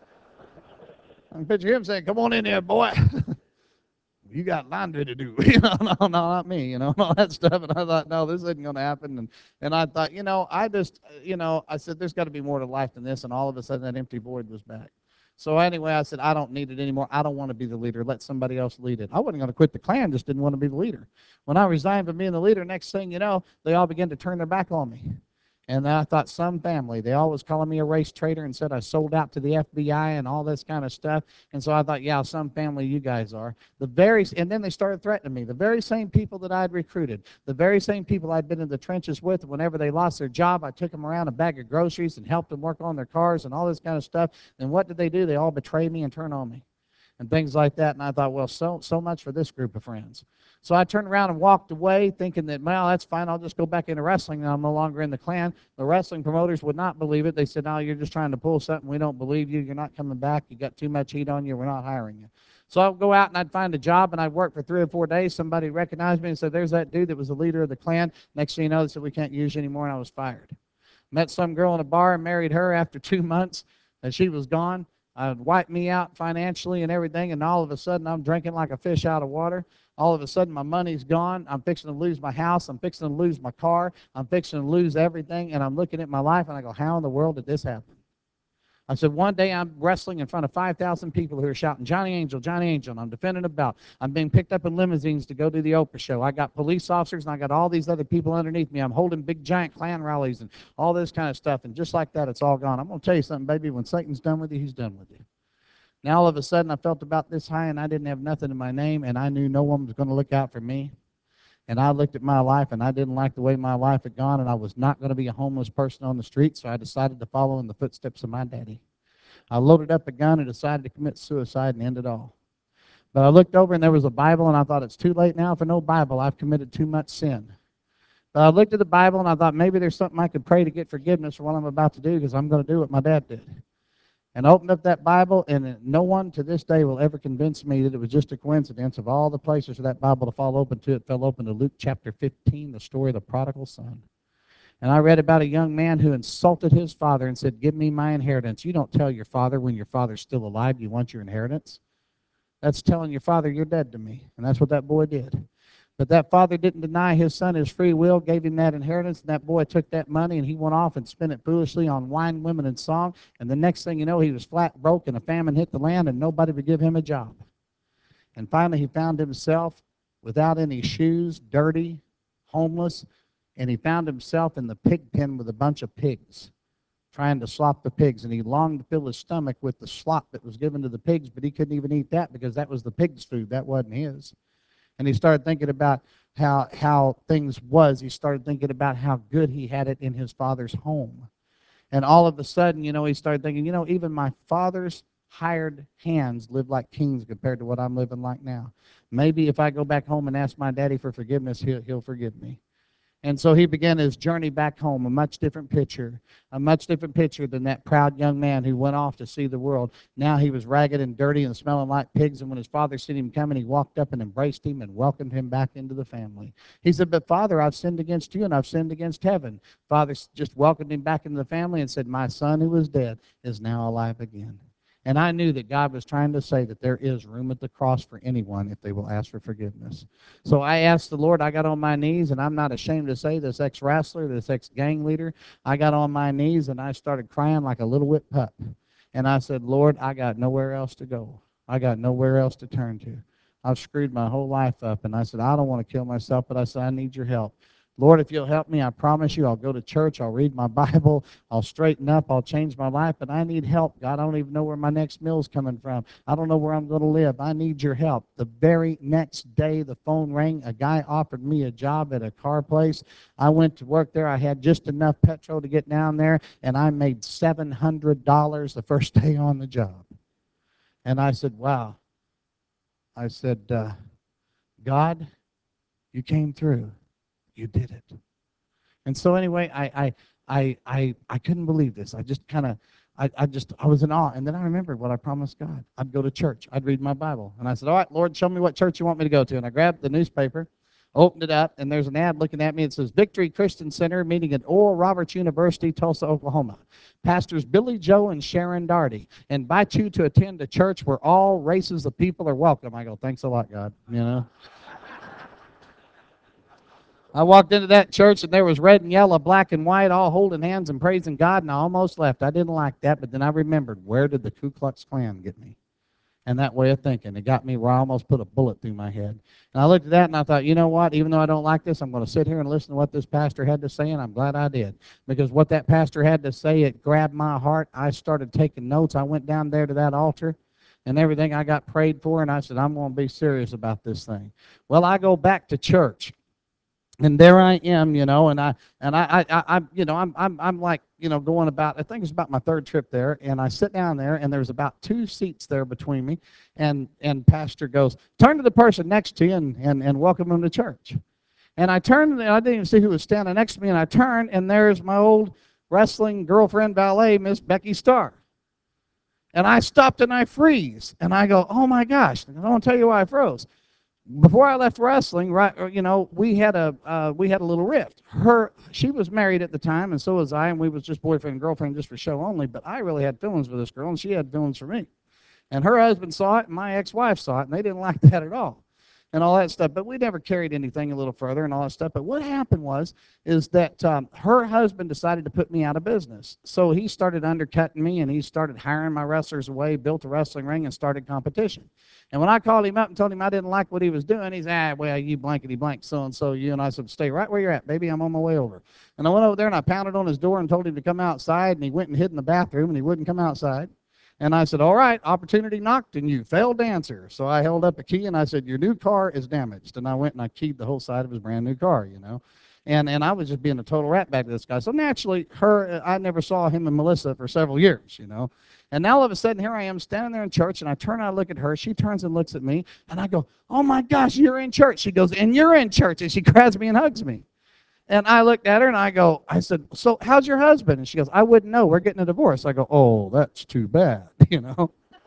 I can picture him saying, come on in there, boy. You got laundry to do. You know, no, no, not me, you know, and all that stuff. And I thought, no, this isn't going to happen. And, and I thought, you know, I just, you know, I said, there's got to be more to life than this. And all of a sudden, that empty void was back. So anyway, I said, I don't need it anymore. I don't want to be the leader. Let somebody else lead it. I wasn't going to quit the Klan, just didn't want to be the leader. When I resigned from being the leader, next thing you know, they all began to turn their back on me. And I thought, some family, they always calling me a race traitor and said I sold out to the F B I and all this kind of stuff. And so I thought, yeah, some family you guys are. The very, and then they started threatening me. The very same people that I'd recruited, the very same people I'd been in the trenches with, whenever they lost their job, I took them around a bag of groceries and helped them work on their cars and all this kind of stuff. And what did they do? They all betrayed me and turned on me and things like that. And I thought, well, so so much for this group of friends. So I turned around and walked away thinking that, well, that's fine. I'll just go back into wrestling. Now I'm no longer in the Klan. The wrestling promoters would not believe it. They said, no, you're just trying to pull something. We don't believe you. You're not coming back. You got too much heat on you. We're not hiring you. So I'd go out and I'd find a job, and I'd work for three or four days. Somebody recognized me and said, there's that dude that was the leader of the Klan. Next thing you know, they said, we can't use you anymore, and I was fired. Met some girl in a bar and married her after two months, and she was gone. Uh, wiped me out financially and everything, and all of a sudden I'm drinking like a fish out of water. All of a sudden my money's gone. I'm fixing to lose my house. I'm fixing to lose my car. I'm fixing to lose everything, and I'm looking at my life, and I go, how in the world did this happen? I said, one day I'm wrestling in front of five thousand people who are shouting, Johnny Angel, Johnny Angel, and I'm defending a belt. I'm being picked up in limousines to go to the Oprah show. I got police officers, and I got all these other people underneath me. I'm holding big, giant Klan rallies and all this kind of stuff, and just like that, it's all gone. I'm going to tell you something, baby. When Satan's done with you, he's done with you. Now all of a sudden I felt about this high, and I didn't have nothing in my name, and I knew no one was going to look out for me. And I looked at my life, and I didn't like the way my life had gone, and I was not going to be a homeless person on the street, so I decided to follow in the footsteps of my daddy. I loaded up a gun and decided to commit suicide and end it all. But I looked over, and there was a Bible, and I thought, it's too late now for no Bible. I've committed too much sin. But I looked at the Bible, and I thought, maybe there's something I could pray to get forgiveness for what I'm about to do, because I'm going to do what my dad did. And I opened up that Bible, and no one to this day will ever convince me that it was just a coincidence. Of all the places for that Bible to fall open to, it fell open to Luke chapter fifteen, the story of the prodigal son. And I read about a young man who insulted his father and said, give me my inheritance. You don't tell your father when your father's still alive you want your inheritance. That's telling your father you're dead to me. And that's what that boy did. But that father didn't deny his son his free will, gave him that inheritance, and that boy took that money and he went off and spent it foolishly on wine, women, and song. And the next thing you know, he was flat broke, and a famine hit the land, and nobody would give him a job. And finally he found himself without any shoes, dirty, homeless, and he found himself in the pig pen with a bunch of pigs, trying to slop the pigs. And he longed to fill his stomach with the slop that was given to the pigs, but he couldn't even eat that because that was the pig's food. That wasn't his. And he started thinking about how, how things was. He started thinking about how good he had it in his father's home. And all of a sudden, you know, he started thinking, you know, even my father's hired hands live like kings compared to what I'm living like now. Maybe if I go back home and ask my daddy for forgiveness, he'll, he'll forgive me. And so he began his journey back home, a much different picture, a much different picture than that proud young man who went off to see the world. Now he was ragged and dirty and smelling like pigs, and when his father seen him coming, he walked up and embraced him and welcomed him back into the family. He said, but Father, I've sinned against you and I've sinned against heaven. Father just welcomed him back into the family and said, my son who was dead is now alive again. And I knew that God was trying to say that there is room at the cross for anyone if they will ask for forgiveness. So I asked the Lord, I got on my knees, and I'm not ashamed to say this ex-wrestler, this ex-gang leader, I got on my knees and I started crying like a little whipped pup. And I said, Lord, I got nowhere else to go. I got nowhere else to turn to. I've screwed my whole life up. And I said, I don't want to kill myself, but I said, I need your help. Lord, if you'll help me, I promise you I'll go to church, I'll read my Bible, I'll straighten up, I'll change my life, but I need help. God, I don't even know where my next meal's coming from. I don't know where I'm going to live. I need your help. The very next day, the phone rang. A guy offered me a job at a car place. I went to work there. I had just enough petrol to get down there, and I made seven hundred dollars the first day on the job. And I said, wow. I said, uh, God, you came through. You did it. And so anyway, I I I I, I couldn't believe this. I just kind of I, I just I was in awe. And then I remembered what I promised God. I'd go to church. I'd read my Bible. And I said, all right, Lord, show me what church you want me to go to. And I grabbed the newspaper, opened it up, and there's an ad looking at me. It says Victory Christian Center meeting at Oral Roberts University, Tulsa, Oklahoma. Pastors Billy Joe and Sharon Darty invite you to attend a church where all races of people are welcome. I go, thanks a lot, God. You know. I walked into that church, and there was red and yellow, black and white, all holding hands and praising God, and I almost left. I didn't like that, but then I remembered, where did the Ku Klux Klan get me? And that way of thinking, it got me where I almost put a bullet through my head. And I looked at that, and I thought, you know what? Even though I don't like this, I'm going to sit here and listen to what this pastor had to say, and I'm glad I did. Because what that pastor had to say, it grabbed my heart. I started taking notes. I went down there to that altar, and everything I got prayed for, and I said, I'm going to be serious about this thing. Well, I go back to church. And there I am, you know, and I and I, I, I, you know, I'm, I'm, I'm like, you know, going about. I think it's about my third trip there, and I sit down there, and there's about two seats there between me, and and Pastor goes, turn to the person next to you and and, and welcome them to church. And I turned, and I didn't even see who was standing next to me, and I turned, and there's my old wrestling girlfriend valet, Miss Becky Starr. And I stopped and I freeze, and I go, oh my gosh! I don't tell you why I froze. Before I left wrestling, right, you know, we had a uh, we had a little rift. Her, she was married at the time, and so was I, and we was just boyfriend and girlfriend, just for show only. But I really had feelings for this girl, and she had feelings for me. And her husband saw it, and my ex-wife saw it, and they didn't like that at all, and all that stuff. But we never carried anything a little further and all that stuff. But what happened was, is that um, her husband decided to put me out of business. So he started undercutting me, and he started hiring my wrestlers away, built a wrestling ring, and started competition. And when I called him up and told him I didn't like what he was doing, he's, ah, well, you blankety blank, so-and-so, you. And I said, stay right where you're at, baby. I'm on my way over. And I went over there, and I pounded on his door and told him to come outside, and he went and hid in the bathroom, and he wouldn't come outside. And I said, all right, opportunity knocked, and you failed to answer. So I held up a key, and I said, your new car is damaged. And I went and I keyed the whole side of his brand new car, you know. And and I was just being a total ratbag to this guy. So naturally, her, I never saw him and Melissa for several years, you know. And now all of a sudden, here I am standing there in church, and I turn and I look at her. She turns and looks at me, and I go, oh my gosh, you're in church. She goes, and you're in church. And she grabs me and hugs me. And I looked at her, and I go, I said, so how's your husband? And she goes, I wouldn't know. We're getting a divorce. I go, oh, that's too bad, you know.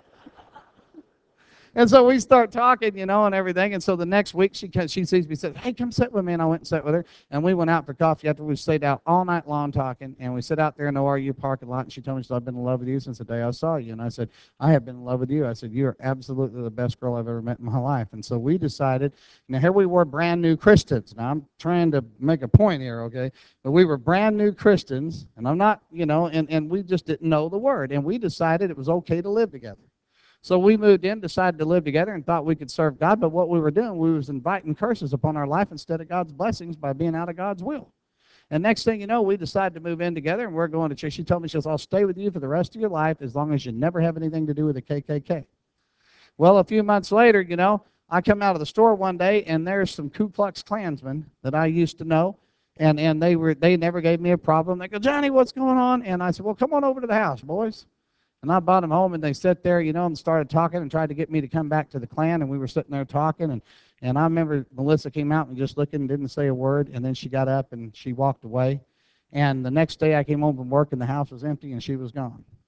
And so we start talking, you know, and everything. And so the next week she she sees me, said, hey, come sit with me. And I went and sat with her. And we went out for coffee after we stayed out all night long talking. And we sit out there in the O R U parking lot. And she told me, she said, I've been in love with you since the day I saw you. And I said, I have been in love with you. I said, you are absolutely the best girl I've ever met in my life. And so we decided, now here we were brand new Christians. Now I'm trying to make a point here, okay? But we were brand new Christians. And I'm not, you know, and, and we just didn't know the word. And we decided it was okay to live together. So we moved in, decided to live together, and thought we could serve God. But what we were doing, we was inviting curses upon our life instead of God's blessings by being out of God's will. And next thing you know, we decided to move in together, and we're going to church. She told me, she goes, I'll stay with you for the rest of your life as long as you never have anything to do with the K K K. Well, a few months later, you know, I come out of the store one day, and there's some Ku Klux Klansmen that I used to know, and, and they were they never gave me a problem. They go, Johnny, what's going on? And I said, well, come on over to the house, boys. And I brought them home, and they sat there, you know, and started talking and tried to get me to come back to the Klan. And we were sitting there talking. And, and I remember Melissa came out and just looking and didn't say a word. And then she got up and she walked away. And the next day I came home from work, and the house was empty, and she was gone.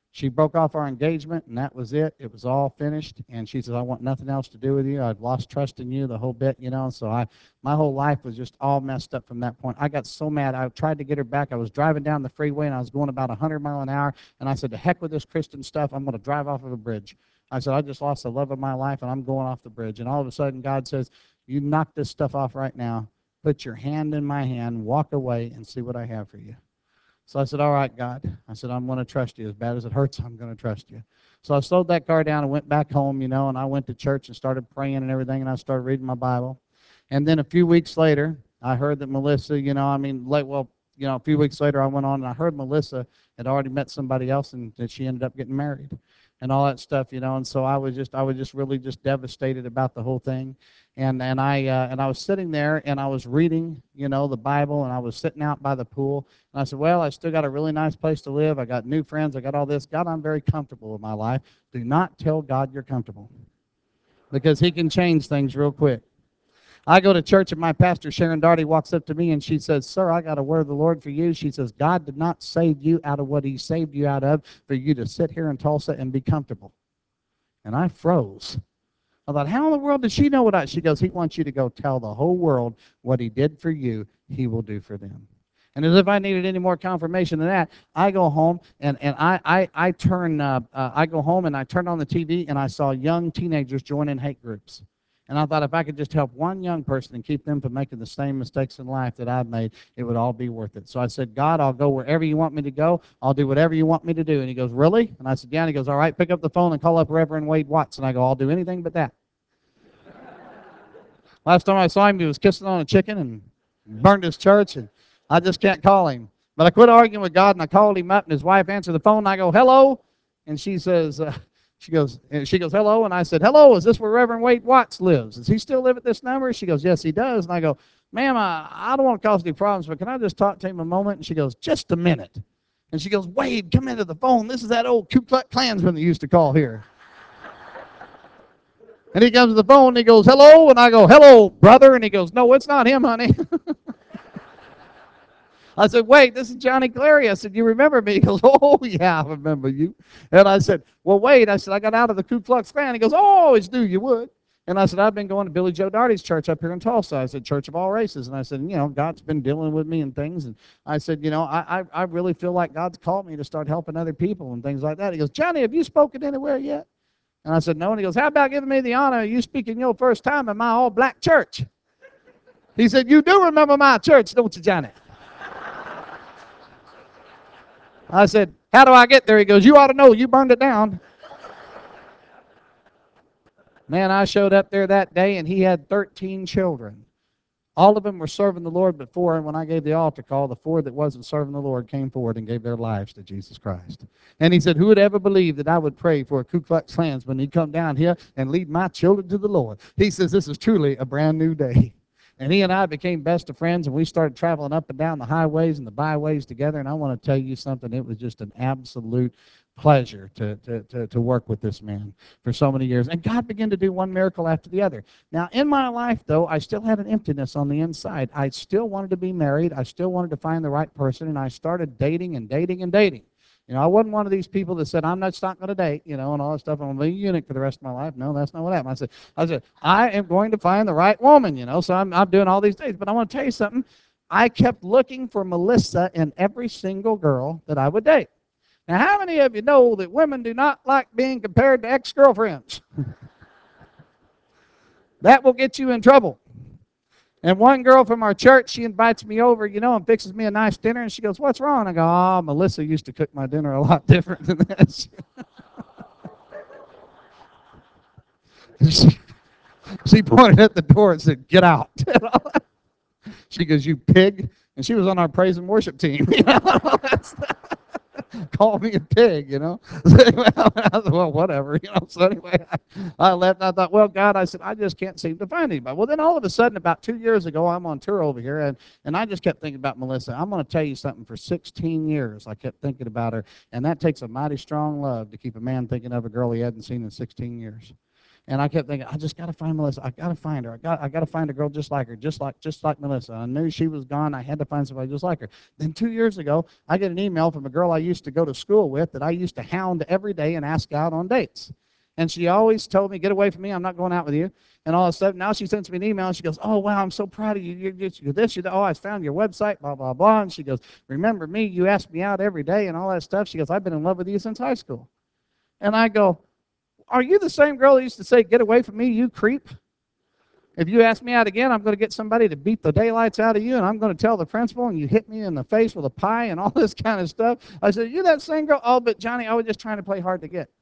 She broke off our engagement, and that was it. It was all finished. And she says, I want nothing else to do with you. I've lost trust in you, the whole bit, you know. So I, my whole life was just all messed up from that point. I got so mad. I tried to get her back. I was driving down the freeway, and I was going about one hundred miles an hour. And I said, to heck with this Christian stuff. I'm going to drive off of a bridge. I said, I just lost the love of my life, and I'm going off the bridge. And all of a sudden, God says, you knock this stuff off right now. Put your hand in my hand, walk away, and see what I have for you. So I said, all right, God. I said, I'm going to trust you. As bad as it hurts, I'm going to trust you. So I slowed that car down and went back home, you know, and I went to church and started praying and everything, and I started reading my Bible. And then a few weeks later, I heard that Melissa, you know, I mean, like, well, you know, a few weeks later I went on and I heard Melissa had already met somebody else and that she ended up getting married and all that stuff, you know. And so I was just, I was just really just devastated about the whole thing. And and I uh, and I was sitting there and I was reading, you know, the Bible, and I was sitting out by the pool. And I said, well, I still got a really nice place to live. I got new friends. I got all this. God, I'm very comfortable with my life. Do not tell God you're comfortable, because he can change things real quick. I go to church and my pastor, Sharon Darty, walks up to me and she says, sir, I got a word of the Lord for you. She says, God did not save you out of what he saved you out of for you to sit here in Tulsa and be comfortable. And I froze. I thought, how in the world did she know what I... She goes, he wants you to go tell the whole world what he did for you, he will do for them. And as if I needed any more confirmation than that, I go home and, and I, I, I turn, uh, uh, I go home and I turned on the T V and I saw young teenagers joining hate groups. And I thought if I could just help one young person and keep them from making the same mistakes in life that I've made, it would all be worth it. So I said, God, I'll go wherever you want me to go. I'll do whatever you want me to do. And he goes, really? And I said, yeah. And he goes, all right, pick up the phone and call up Reverend Wade Watts. And I go, I'll do anything but that. Last time I saw him, he was kissing on a chicken and burned his church, and I just can't call him. But I quit arguing with God, and I called him up, and his wife answered the phone, and I go, hello? And she says, uh, she goes, and she goes, hello? And I said, hello, is this where Reverend Wade Watts lives? Does he still live at this number? She goes, yes, he does. And I go, ma'am, I, I don't want to cause any problems, but can I just talk to him a moment? And she goes, just a minute. And she goes, Wade, come into the phone. This is that old Ku Klux Klansman that used to call here. And he comes to the phone, and he goes, hello? And I go, hello, brother. And he goes, no, it's not him, honey. I said, wait, this is Johnny Clary. I said, you remember me? He goes, oh, yeah, I remember you. And I said, well, wait. I said, I got out of the Ku Klux Klan. He goes, oh, always knew you would. And I said, I've been going to Billy Joe Darty's church up here in Tulsa. I said, Church of All Races. And I said, you know, God's been dealing with me and things. And I said, you know, I, I, I really feel like God's called me to start helping other people and things like that. He goes, Johnny, have you spoken anywhere yet? And I said, no. And he goes, how about giving me the honor of you speaking your first time in my all-black church? He said, you do remember my church, don't you, Johnny? I said, how do I get there? He goes, you ought to know. You burned it down. Man, I showed up there that day, and he had thirteen children. All of them were serving the Lord, but four, and when I gave the altar call, the four that wasn't serving the Lord came forward and gave their lives to Jesus Christ. And he said, who would ever believe that I would pray for a Ku Klux Klansman when he'd come down here and lead my children to the Lord? He says, this is truly a brand new day. And he and I became best of friends, and we started traveling up and down the highways and the byways together. And I want to tell you something. It was just an absolute pleasure to, to, to, to work with this man for so many years. And God began to do one miracle after the other. Now, in my life, though, I still had an emptiness on the inside. I still wanted to be married. I still wanted to find the right person, and I started dating and dating and dating. You know, I wasn't one of these people that said, I'm not, not going to date, you know, and all that stuff. I'm going to be a eunuch for the rest of my life. No, that's not what happened. I said, I said, I am going to find the right woman, you know, so I'm, I'm doing all these dates. But I want to tell you something. I kept looking for Melissa in every single girl that I would date. Now, how many of you know that women do not like being compared to ex-girlfriends? That will get you in trouble. And one girl from our church, she invites me over, you know, and fixes me a nice dinner. And she goes, what's wrong? I go, oh, Melissa used to cook my dinner a lot different than this. she, she pointed at the door and said, get out. She goes, you pig. And she was on our praise and worship team. You know, call me a pig, you know. So anyway, I said, well, whatever, you know. So anyway, I, I left. And I thought, well, God, I said, I just can't seem to find anybody. Well, then all of a sudden, about two years ago, I'm on tour over here, and, and I just kept thinking about Melissa. I'm going to tell you something. For sixteen years, I kept thinking about her, and that takes a mighty strong love to keep a man thinking of a girl he hadn't seen in sixteen years. And I kept thinking, I just got to find Melissa. I got to find her. I got I got to find a girl just like her, just like just like Melissa. I knew she was gone. I had to find somebody just like her. Then two years ago, I get an email from a girl I used to go to school with that I used to hound every day and ask out on dates. And she always told me, get away from me. I'm not going out with you. And all of a sudden, now she sends me an email, and she goes, oh, wow, I'm so proud of you. You're, you're this, you're that. Oh, I found your website, blah, blah, blah. And she goes, remember me? You ask me out every day and all that stuff. She goes, I've been in love with you since high school. And I go, are you the same girl that used to say, get away from me, you creep? If you ask me out again, I'm going to get somebody to beat the daylights out of you, and I'm going to tell the principal, and you hit me in the face with a pie and all this kind of stuff. I said, you that same girl? Oh, but Johnny, I was just trying to play hard to get.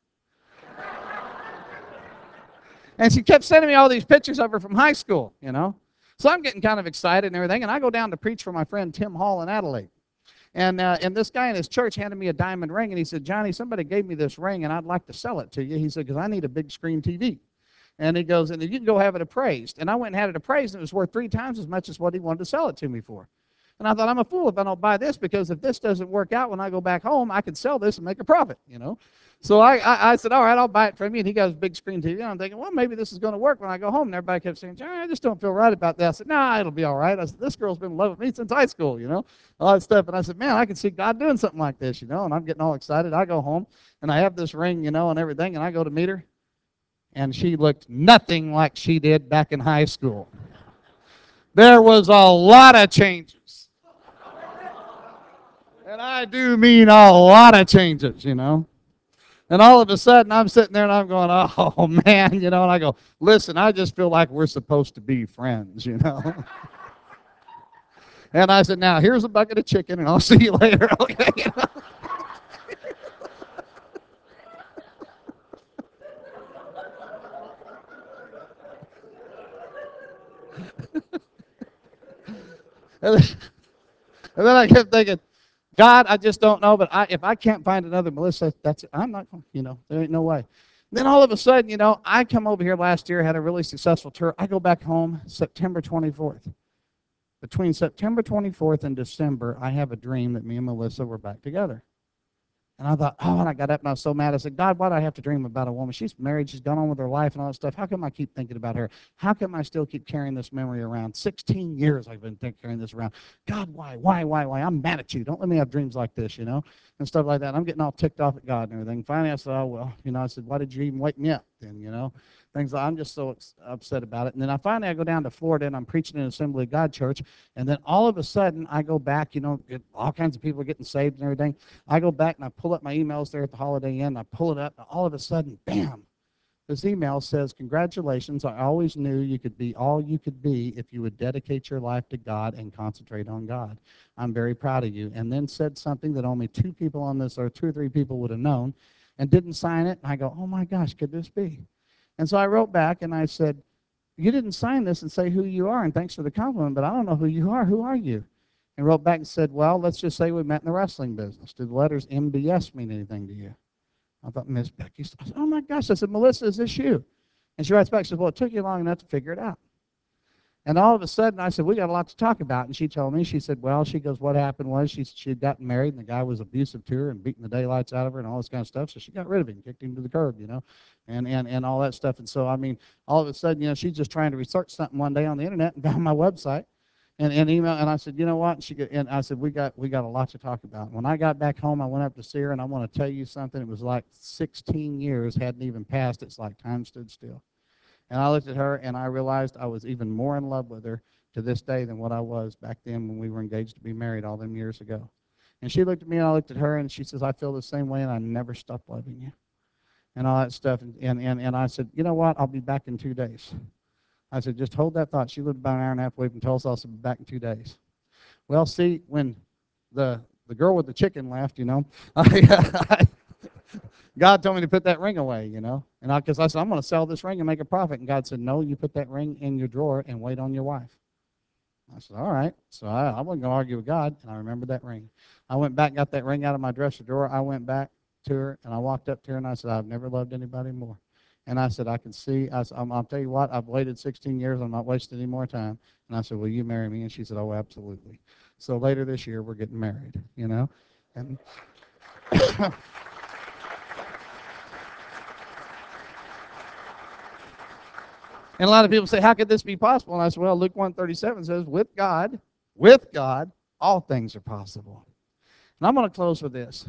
And she kept sending me all these pictures of her from high school, you know. So I'm getting kind of excited and everything, and I go down to preach for my friend Tim Hall in Adelaide. And uh, and this guy in his church handed me a diamond ring, and he said, Johnny, somebody gave me this ring, and I'd like to sell it to you. He said, because I need a big screen T V. And he goes, and you can go have it appraised. And I went and had it appraised, and it was worth three times as much as what he wanted to sell it to me for. And I thought, I'm a fool if I don't buy this, because if this doesn't work out when I go back home, I could sell this and make a profit, you know. So I, I, I said, all right, I'll buy it from you. And he got his big screen T V. And I'm thinking, well, maybe this is going to work when I go home. And everybody kept saying, Johnny, I just don't feel right about that. I said, nah, it'll be all right. I said, this girl's been in love with me since high school, you know, all that stuff. And I said, man, I can see God doing something like this, you know. And I'm getting all excited. I go home, and I have this ring, you know, and everything. And I go to meet her. And she looked nothing like she did back in high school. There was a lot of changes. And I do mean a lot of changes, you know. And all of a sudden, I'm sitting there and I'm going, oh, man, you know. And I go, listen, I just feel like we're supposed to be friends, you know. And I said, now, here's a bucket of chicken, and I'll see you later, okay? You know? And then, and then I kept thinking, God, I just don't know, but I, if I can't find another Melissa, that's it. I'm not, you know, there ain't no way. Then all of a sudden, you know, I come over here last year, had a really successful tour. I go back home September twenty-fourth. Between September twenty-fourth and December, I have a dream that me and Melissa were back together. And I thought, oh, and I got up and I was so mad. I said, God, why do I have to dream about a woman? She's married. She's gone on with her life and all that stuff. How come I keep thinking about her? How come I still keep carrying this memory around? sixteen years I've been think, carrying this around. God, why, why, why, why? I'm mad at you. Don't let me have dreams like this, you know, and stuff like that. I'm getting all ticked off at God and everything. Finally, I said, oh, well, you know, I said, why did you even wake me up then, you know? Things like, I'm just so upset about it. And then I finally I go down to Florida, and I'm preaching in an Assembly of God church. And then all of a sudden I go back, you know, get, all kinds of people are getting saved and everything. I go back and I pull up my emails there at the Holiday Inn. I pull it up, and all of a sudden, bam, this email says, congratulations, I always knew you could be all you could be if you would dedicate your life to God and concentrate on God. I'm very proud of you. And then said something that only two people on this, or two or three people would have known, and didn't sign it. And I go, oh my gosh, could this be? And so I wrote back and I said, you didn't sign this and say who you are, and thanks for the compliment, but I don't know who you are. Who are you? And wrote back and said, well, let's just say we met in the wrestling business. Do the letters M B S mean anything to you? I thought, Miss Becky. I said, oh, my gosh. I said, Melissa, is this you? And she writes back, she says, well, it took you long enough to figure it out. And all of a sudden, I said, we got a lot to talk about. And she told me, she said, well, she goes, what happened was she she had gotten married, and the guy was abusive to her and beating the daylights out of her and all this kind of stuff. So she got rid of him, kicked him to the curb, you know, and, and, and all that stuff. And so, I mean, all of a sudden, you know, she's just trying to research something one day on the internet and found my website and, and email. And I said, you know what? And, she, and I said, we got, we got a lot to talk about. When I got back home, I went up to see her, and I want to tell you something. It was like sixteen years hadn't even passed. It's like time stood still. And I looked at her, and I realized I was even more in love with her to this day than what I was back then when we were engaged to be married all them years ago. And she looked at me, and I looked at her, and she says, I feel the same way, and I never stopped loving you, and all that stuff. And, and, and, and I said, you know what? I'll be back in two days. I said, just hold that thought. She lived about an hour and a half away from Tulsa. I said, be back in two days. Well, see, when the the girl with the chicken left, you know, I, God told me to put that ring away, you know, and I, because I said, I'm going to sell this ring and make a profit. And God said, no, you put that ring in your drawer and wait on your wife. I said, all right. So I, I wasn't going to argue with God, and I remembered that ring. I went back, got that ring out of my dresser drawer. I went back to her, and I walked up to her, and I said, I've never loved anybody more. And I said, I can see, I said, I'll tell you what, I've waited sixteen years. I'm not wasting any more time. And I said, will you marry me? And she said, oh, absolutely. So later this year, we're getting married, you know. And And a lot of people say, how could this be possible? And I said, well, Luke one thirty-seven says, with God, with God, all things are possible. And I'm going to close with this.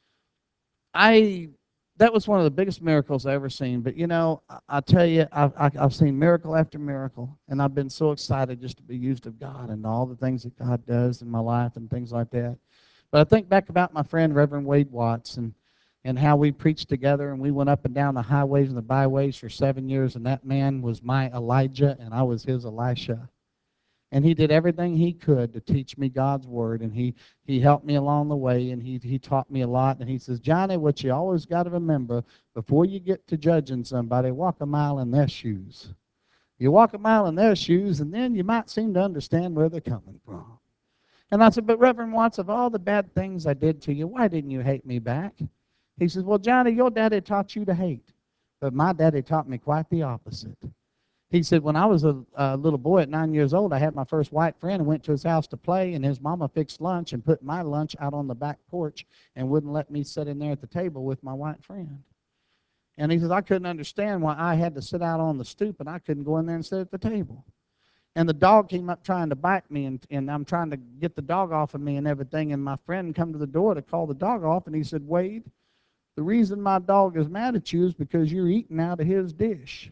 I that was one of the biggest miracles I ever seen. But you know, I, I tell you, I've, I've seen miracle after miracle, and I've been so excited just to be used of God and all the things that God does in my life and things like that. But I think back about my friend Reverend Wade Watts and and how we preached together, and we went up and down the highways and the byways for seven years, and that man was my Elijah, and I was his Elisha. And he did everything he could to teach me God's word, and he, he helped me along the way, and he, he taught me a lot. And he says, Johnny, what you always got to remember, before you get to judging somebody, walk a mile in their shoes. You walk a mile in their shoes, and then you might seem to understand where they're coming from. And I said, but Reverend Watts, of all the bad things I did to you, why didn't you hate me back? He says, well, Johnny, your daddy taught you to hate, but my daddy taught me quite the opposite. He said, when I was a, a little boy at nine years old, I had my first white friend and went to his house to play, and his mama fixed lunch and put my lunch out on the back porch and wouldn't let me sit in there at the table with my white friend. And he says, I couldn't understand why I had to sit out on the stoop and I couldn't go in there and sit at the table. And the dog came up trying to bite me, and, and I'm trying to get the dog off of me and everything, and my friend come to the door to call the dog off, and he said, Wade, the reason my dog is mad at you is because you're eating out of his dish.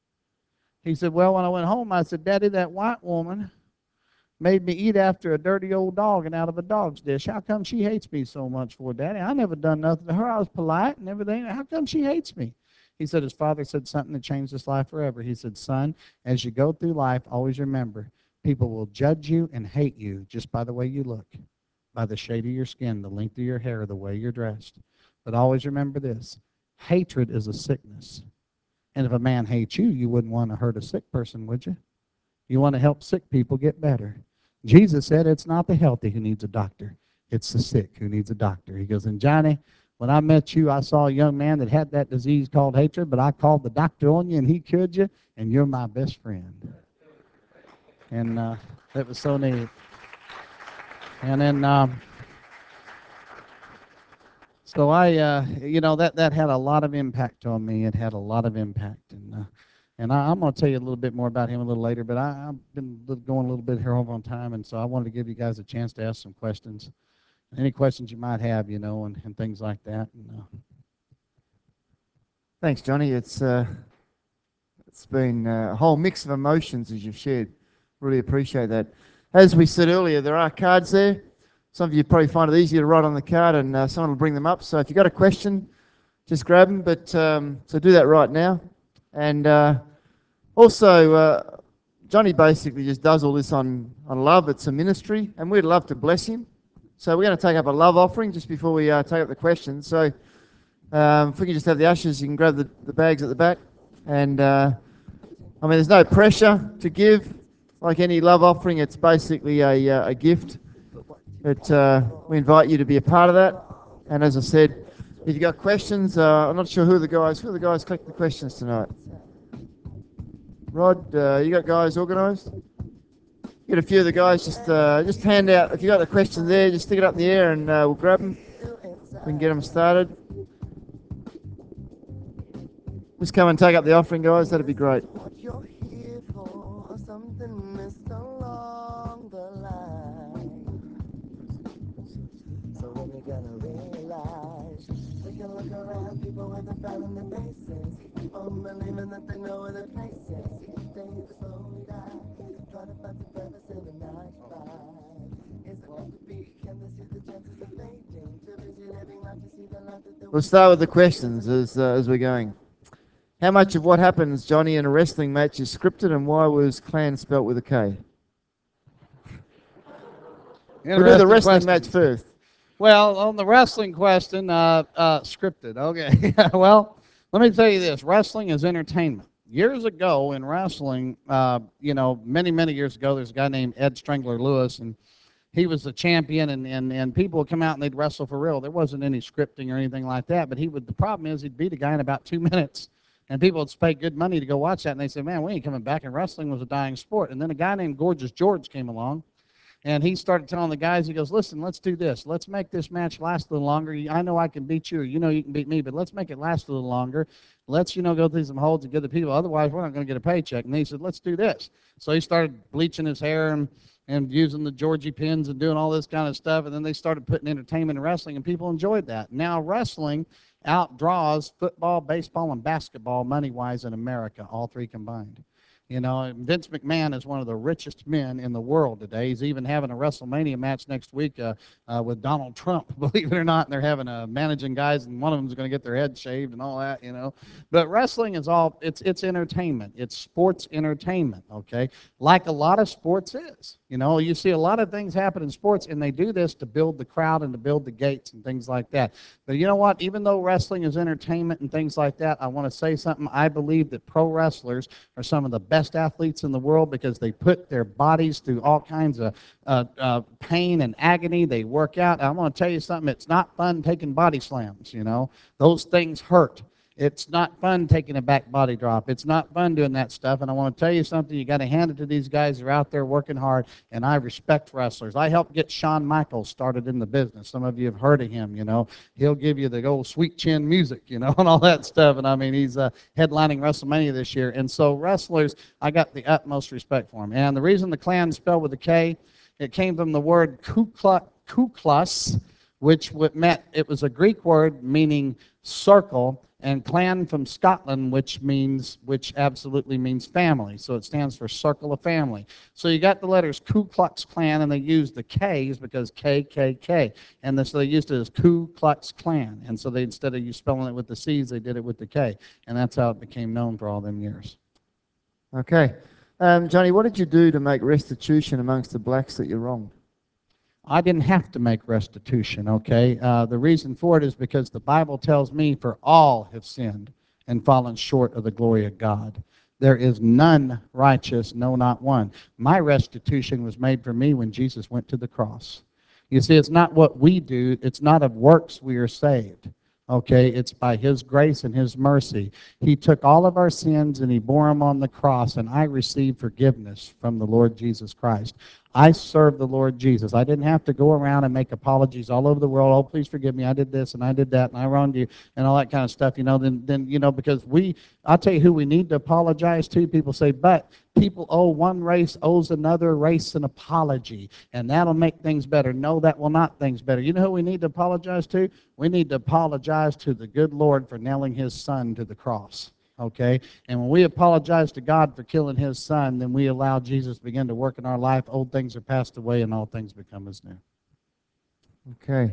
He said, well, when I went home, I said, Daddy, that white woman made me eat after a dirty old dog and out of a dog's dish. How come she hates me so much for, Daddy? I never done nothing to her. I was polite and everything. How come she hates me? He said his father said something that changed his life forever. He said, son, as you go through life, always remember, people will judge you and hate you just by the way you look, by the shade of your skin, the length of your hair, the way you're dressed. But always remember this, hatred is a sickness. And if a man hates you, you wouldn't want to hurt a sick person, would you? You want to help sick people get better. Jesus said it's not the healthy who needs a doctor. It's the sick who needs a doctor. He goes, and Johnny, when I met you, I saw a young man that had that disease called hatred, but I called the doctor on you, and he cured you, and you're my best friend. And uh, that was so neat. And then... Um, So I, uh, you know, that, that had a lot of impact on me. It had a lot of impact. And uh, and I, I'm going to tell you a little bit more about him a little later, but I, I've been going a little bit here over on time, and so I wanted to give you guys a chance to ask some questions. Any questions you might have, you know, and, and things like that. And, uh, Thanks, Johnny. It's uh, it's been uh, a whole mix of emotions as you've shared. Really appreciate that. As we said earlier, there are cards there. Some of you probably find it easier to write on the card, and uh, someone will bring them up. So if you've got a question, just grab them. But um, so do that right now. And uh, also, uh, Johnny basically just does all this on, on love. It's a ministry, and we'd love to bless him. So we're going to take up a love offering just before we uh, take up the questions. So um, if we can just have the ushers, you can grab the, the bags at the back. And uh, I mean, there's no pressure to give. Like any love offering, it's basically a, uh, a gift. But uh, we invite you to be a part of that. And as I said, if you've got questions, uh, I'm not sure who the guys, who are the guys collecting the questions tonight? Rod, uh, you got guys organised? Get a few of the guys, just uh, just hand out, if you got the question there, just stick it up in the air and uh, we'll grab them. We can get them started. Just come and take up the offering, guys, that'd be great. So when you're gonna realize, take a look around, people with a frown on their faces, keep on believing that they know where their place is. Each day you slowly die, trying to find the purpose in the night ride. Is it meant to be? Can they see the chances of fading? Too busy living life to see the life that they're... We'll start with the questions as uh, as we're going. How much of what happens, Johnny, in a wrestling match is scripted, and why was clan spelt with a K? We'll do the wrestling questions. match first. Well, on the wrestling question, uh, uh, scripted. Okay. Well, let me tell you this. Wrestling is entertainment. Years ago in wrestling, uh, you know, many, many years ago, there's a guy named Ed Strangler Lewis, and he was the champion, and, and, and people would come out and they'd wrestle for real. There wasn't any scripting or anything like that, but he would. The problem is he'd beat a guy in about two minutes, and people would pay good money to go watch that, and they said, man, we ain't coming back, and wrestling was a dying sport. And then a guy named Gorgeous George came along, And he started telling the guys, he goes, listen, let's do this. Let's make this match last a little longer. I know I can beat you. You know you can beat me, but let's make it last a little longer. Let's, you know, go through some holds and get the people. Otherwise, we're not going to get a paycheck. And he said, let's do this. So he started bleaching his hair and, and using the Georgie pins and doing all this kind of stuff. And then they started putting entertainment in wrestling, and people enjoyed that. Now wrestling outdraws football, baseball, and basketball money-wise in America, all three combined. You know, Vince McMahon is one of the richest men in the world today. He's even having a WrestleMania match next week uh, uh, with Donald Trump, believe it or not. And they're having a managing guys, and one of them is going to get their head shaved and all that, you know. But wrestling is all, it's, it's entertainment. It's sports entertainment, okay, like a lot of sports is. You know, you see a lot of things happen in sports, and they do this to build the crowd and to build the gates and things like that. But you know what? Even though wrestling is entertainment and things like that, I want to say something. I believe that pro wrestlers are some of the best athletes in the world because they put their bodies through all kinds of uh, uh, pain and agony. They work out. I want to tell you something. It's not fun taking body slams, you know. Those things hurt. It's not fun taking a back body drop. It's not fun doing that stuff. And I want to tell you something. You got to hand it to these guys who are out there working hard. And I respect wrestlers. I helped get Shawn Michaels started in the business. Some of you have heard of him, you know. He'll give you the old sweet chin music, you know, and all that stuff. And I mean, he's uh, headlining WrestleMania this year. And so wrestlers, I got the utmost respect for him. And the reason the Klan is spelled with a K, it came from the word Ku Klux, Ku Klux, which meant, it was a Greek word meaning circle, and clan from Scotland, which means, which absolutely means family. So it stands for Circle of Family. So you got the letters Ku Klux Klan, and they used the K's because K K K. And so they used it as Ku Klux Klan. And so they, instead of you spelling it with the C's, they did it with the K. And that's how it became known for all them years. Okay. Um, Johnny, what did you do to make restitution amongst the blacks that you wronged? I didn't have to make restitution, okay? Uh, the reason for it is because the Bible tells me, for all have sinned and fallen short of the glory of God. There is none righteous, no, not one. My restitution was made for me when Jesus went to the cross. You see, it's not what we do. It's not of works we are saved. Okay, it's by His grace and His mercy. He took all of our sins and He bore them on the cross, and I received forgiveness from the Lord Jesus Christ. I served the Lord Jesus. I didn't have to go around and make apologies all over the world. Oh, please forgive me. I did this and I did that and I wronged you and all that kind of stuff. You know, then, then you know, because we, I'll tell you who we need to apologize to. People say, but people owe one race owes another race an apology, and that'll make things better. No, that will not things better. You know who we need to apologize to? We need to apologize to the good Lord for nailing His Son to the cross. Okay? And when we apologize to God for killing His Son, then we allow Jesus to begin to work in our life. Old things are passed away and all things become as new. Okay.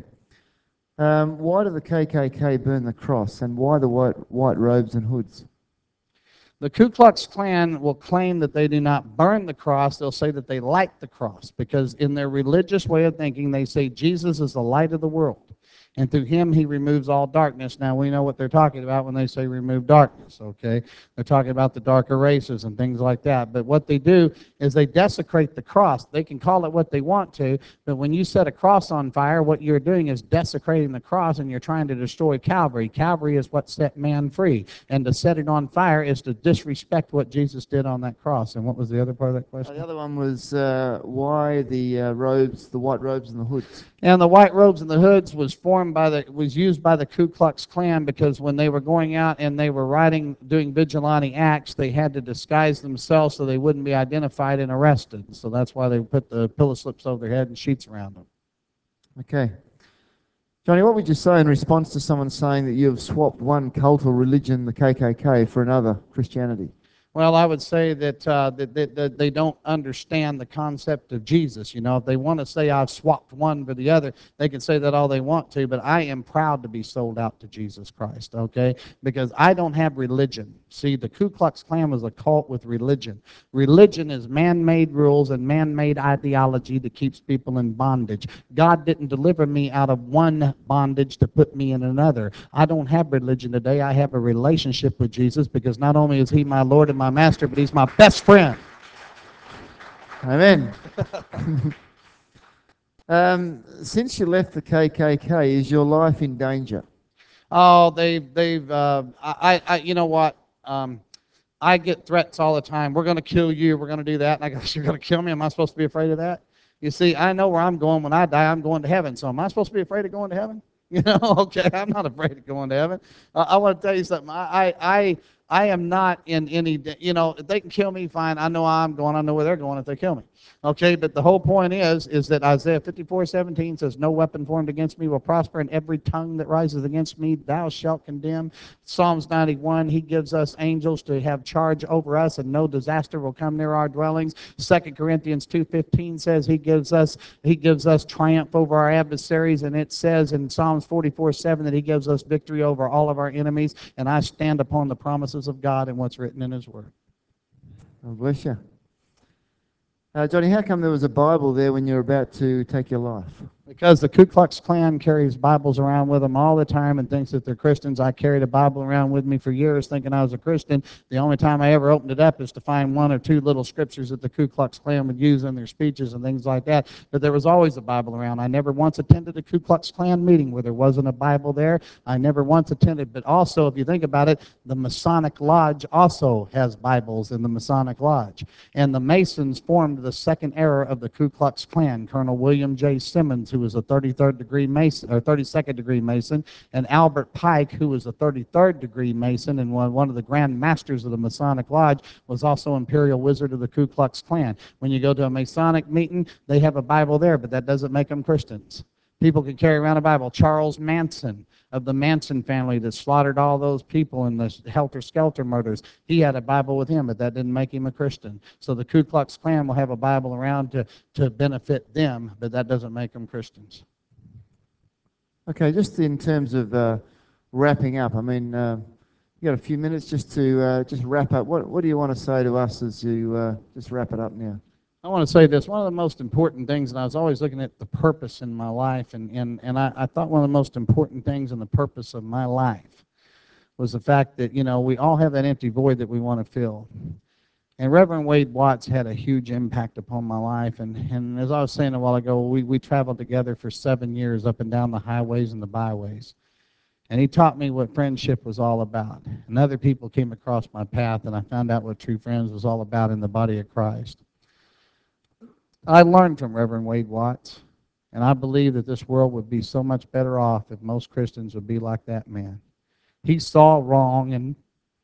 Um, why do the K K K burn the cross, and why the white, white robes and hoods? The Ku Klux Klan will claim that they do not burn the cross. They'll say that they light the cross, because in their religious way of thinking, they say Jesus is the light of the world, and through Him He removes all darkness. Now, we know what they're talking about when they say remove darkness, okay? They're talking about the darker races and things like that. But what they do is they desecrate the cross. They can call it what they want to, but when you set a cross on fire, what you're doing is desecrating the cross, and you're trying to destroy Calvary. Calvary is what set man free, and to set it on fire is to disrespect what Jesus did on that cross. And what was the other part of that question? Uh, the other one was uh, why the uh, robes, the white robes and the hoods. And the white robes and the hoods was formed by the was used by the Ku Klux Klan, because when they were going out and they were riding, doing vigilante acts, they had to disguise themselves so they wouldn't be identified and arrested. So that's why they put the pillow slips over their head and sheets around them. Okay. Johnny, what would you say in response to someone saying that you have swapped one cult or religion, the K K K, for another, Christianity? Well, I would say that, uh, that, that, that they don't understand the concept of Jesus. You know, if they want to say I've swapped one for the other, they can say that all they want to, but I am proud to be sold out to Jesus Christ, okay? Because I don't have religion. See, the Ku Klux Klan was a cult with religion. Religion is man-made rules and man-made ideology that keeps people in bondage. God didn't deliver me out of one bondage to put me in another. I don't have religion today. I have a relationship with Jesus, because not only is He my Lord and my master, but He's my best friend. Amen. um, since you left the K K K, is your life in danger? Oh, they've, they've, uh, I, I, you know what? Um, I get threats all the time. We're going to kill you. We're going to do that. And I go, you're going to kill me? Am I supposed to be afraid of that? You see, I know where I'm going when I die. I'm going to heaven. So am I supposed to be afraid of going to heaven? You know, okay, I'm not afraid of going to heaven. Uh, I want to tell you something. I, I, I am not in any, you know, if they can kill me, fine. I know I'm going. I know where they're going if they kill me. Okay, but the whole point is, is that Isaiah fifty-four seventeen says, no weapon formed against me will prosper, and every tongue that rises against me thou shalt condemn. Psalms ninety-one, he gives us angels to have charge over us, and no disaster will come near our dwellings. Second Corinthians two fifteen says he gives us he gives us triumph over our adversaries, and it says in Psalms forty-four seven that he gives us victory over all of our enemies, and I stand upon the promises of God and what's written in his word. God bless you. Uh, Johnny, how come there was a Bible there when you were about to take your life? Because the Ku Klux Klan carries Bibles around with them all the time and thinks that they're Christians. I carried a Bible around with me for years thinking I was a Christian. The only time I ever opened it up is to find one or two little scriptures that the Ku Klux Klan would use in their speeches and things like that. But there was always a Bible around. I never once attended a Ku Klux Klan meeting where there wasn't a Bible there. I never once attended. But also, if you think about it, the Masonic Lodge also has Bibles in the Masonic Lodge. And the Masons formed the second era of the Ku Klux Klan. Colonel William J. Simmons, who was a thirty-third degree Mason, or thirty-second degree Mason, and Albert Pike, who was a thirty-third degree Mason and one, one of the Grand Masters of the Masonic Lodge, was also Imperial Wizard of the Ku Klux Klan. When you go to a Masonic meeting, they have a Bible there, but that doesn't make them Christians. People can carry around a Bible. Charles Manson, of the Manson family that slaughtered all those people in the Helter-Skelter murders, he had a Bible with him, but that didn't make him a Christian. So the Ku Klux Klan will have a Bible around to, to benefit them, but that doesn't make them Christians. Okay, just in terms of uh, wrapping up, I mean, uh, you got a few minutes just to uh, just wrap up. What, what do you want to say to us as you uh, just wrap it up now? I want to say this. One of the most important things, and I was always looking at the purpose in my life, and, and, and I, I thought one of the most important things in the purpose of my life was the fact that, you know, we all have that empty void that we want to fill. And Reverend Wade Watts had a huge impact upon my life. And, and as I was saying a while ago, we, we traveled together for seven years up and down the highways and the byways. And he taught me what friendship was all about. And other people came across my path, and I found out what true friends was all about in the body of Christ. I learned from Reverend Wade Watts, and I believe that this world would be so much better off if most Christians would be like that man. He saw wrong, and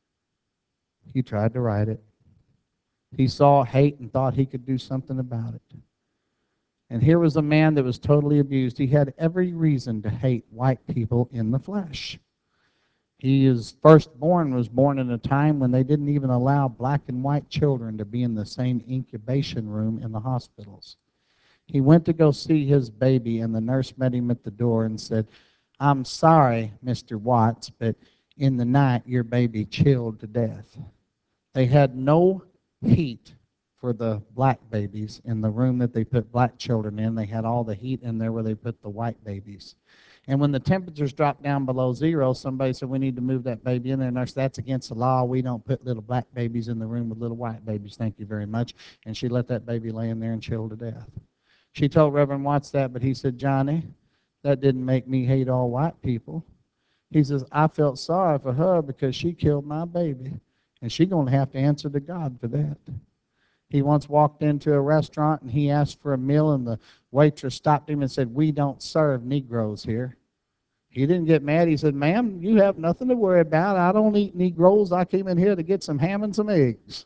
he tried to right it. He saw hate and thought he could do something about it. And here was a man that was totally abused. He had every reason to hate white people in the flesh. He is firstborn was born in a time when they didn't even allow black and white children to be in the same incubation room in the hospitals. He went to go see his baby, and the nurse met him at the door and said, "I'm sorry, Mister Watts, but in the night your baby chilled to death." They had no heat for the black babies in the room that they put black children in. They had all the heat in there where they put the white babies. And when the temperatures dropped down below zero, somebody said, "We need to move that baby in there." Nurse, "That's against the law. We don't put little black babies in the room with little white babies. Thank you very much." And she let that baby lay in there and chill to death. She told Reverend Watts that, but he said, "Johnny, that didn't make me hate all white people." He says, "I felt sorry for her because she killed my baby, and she's going to have to answer to God for that." He once walked into a restaurant, and he asked for a meal, and the waitress stopped him and said, "We don't serve Negroes here." He didn't get mad. He said, "Ma'am, you have nothing to worry about. I don't eat Negroes. I came in here to get some ham and some eggs."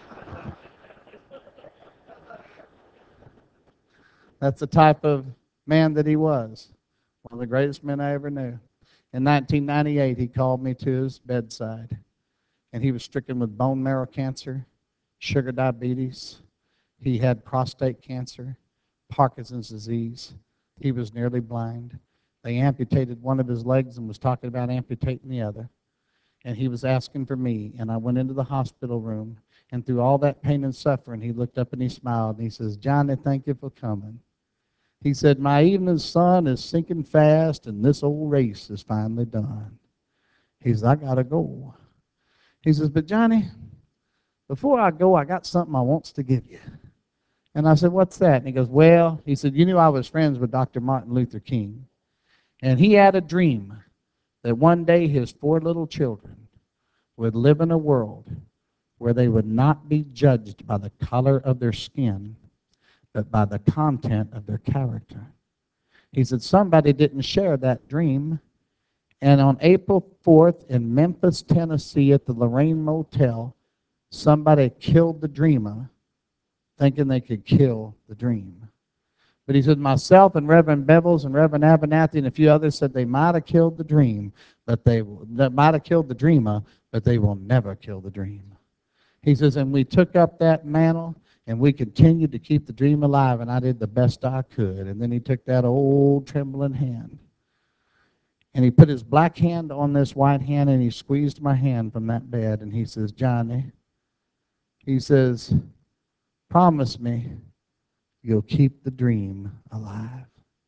That's the type of man that he was. One of the greatest men I ever knew. In nineteen ninety-eight, he called me to his bedside, and he was stricken with bone marrow cancer, sugar diabetes. He had prostate cancer, Parkinson's disease. He was nearly blind. They amputated one of his legs and was talking about amputating the other. And he was asking for me, and I went into the hospital room, and through all that pain and suffering, he looked up and he smiled, and he says, "Johnny, thank you for coming." He said, "My evening sun is sinking fast, and this old race is finally done." He says, "I got to go." He says, "But Johnny, before I go, I got something I wants to give you." And I said, "What's that?" And he goes, "Well," he said, "you knew I was friends with Doctor Martin Luther King. And he had a dream that one day his four little children would live in a world where they would not be judged by the color of their skin, but by the content of their character. He said somebody didn't share that dream. And on April fourth in Memphis, Tennessee, at the Lorraine Motel, somebody killed the dreamer, thinking they could kill the dream. But he said, myself and Reverend Bevels and Reverend Abernathy and a few others said they might have killed the dream, but they, they might have killed the dreamer, but they will never kill the dream. He says, and we took up that mantle, and we continued to keep the dream alive, and I did the best I could. And then he took that old trembling hand, and he put his black hand on this white hand, and he squeezed my hand from that bed, and he says, Johnny, he says, promise me you'll keep the dream alive.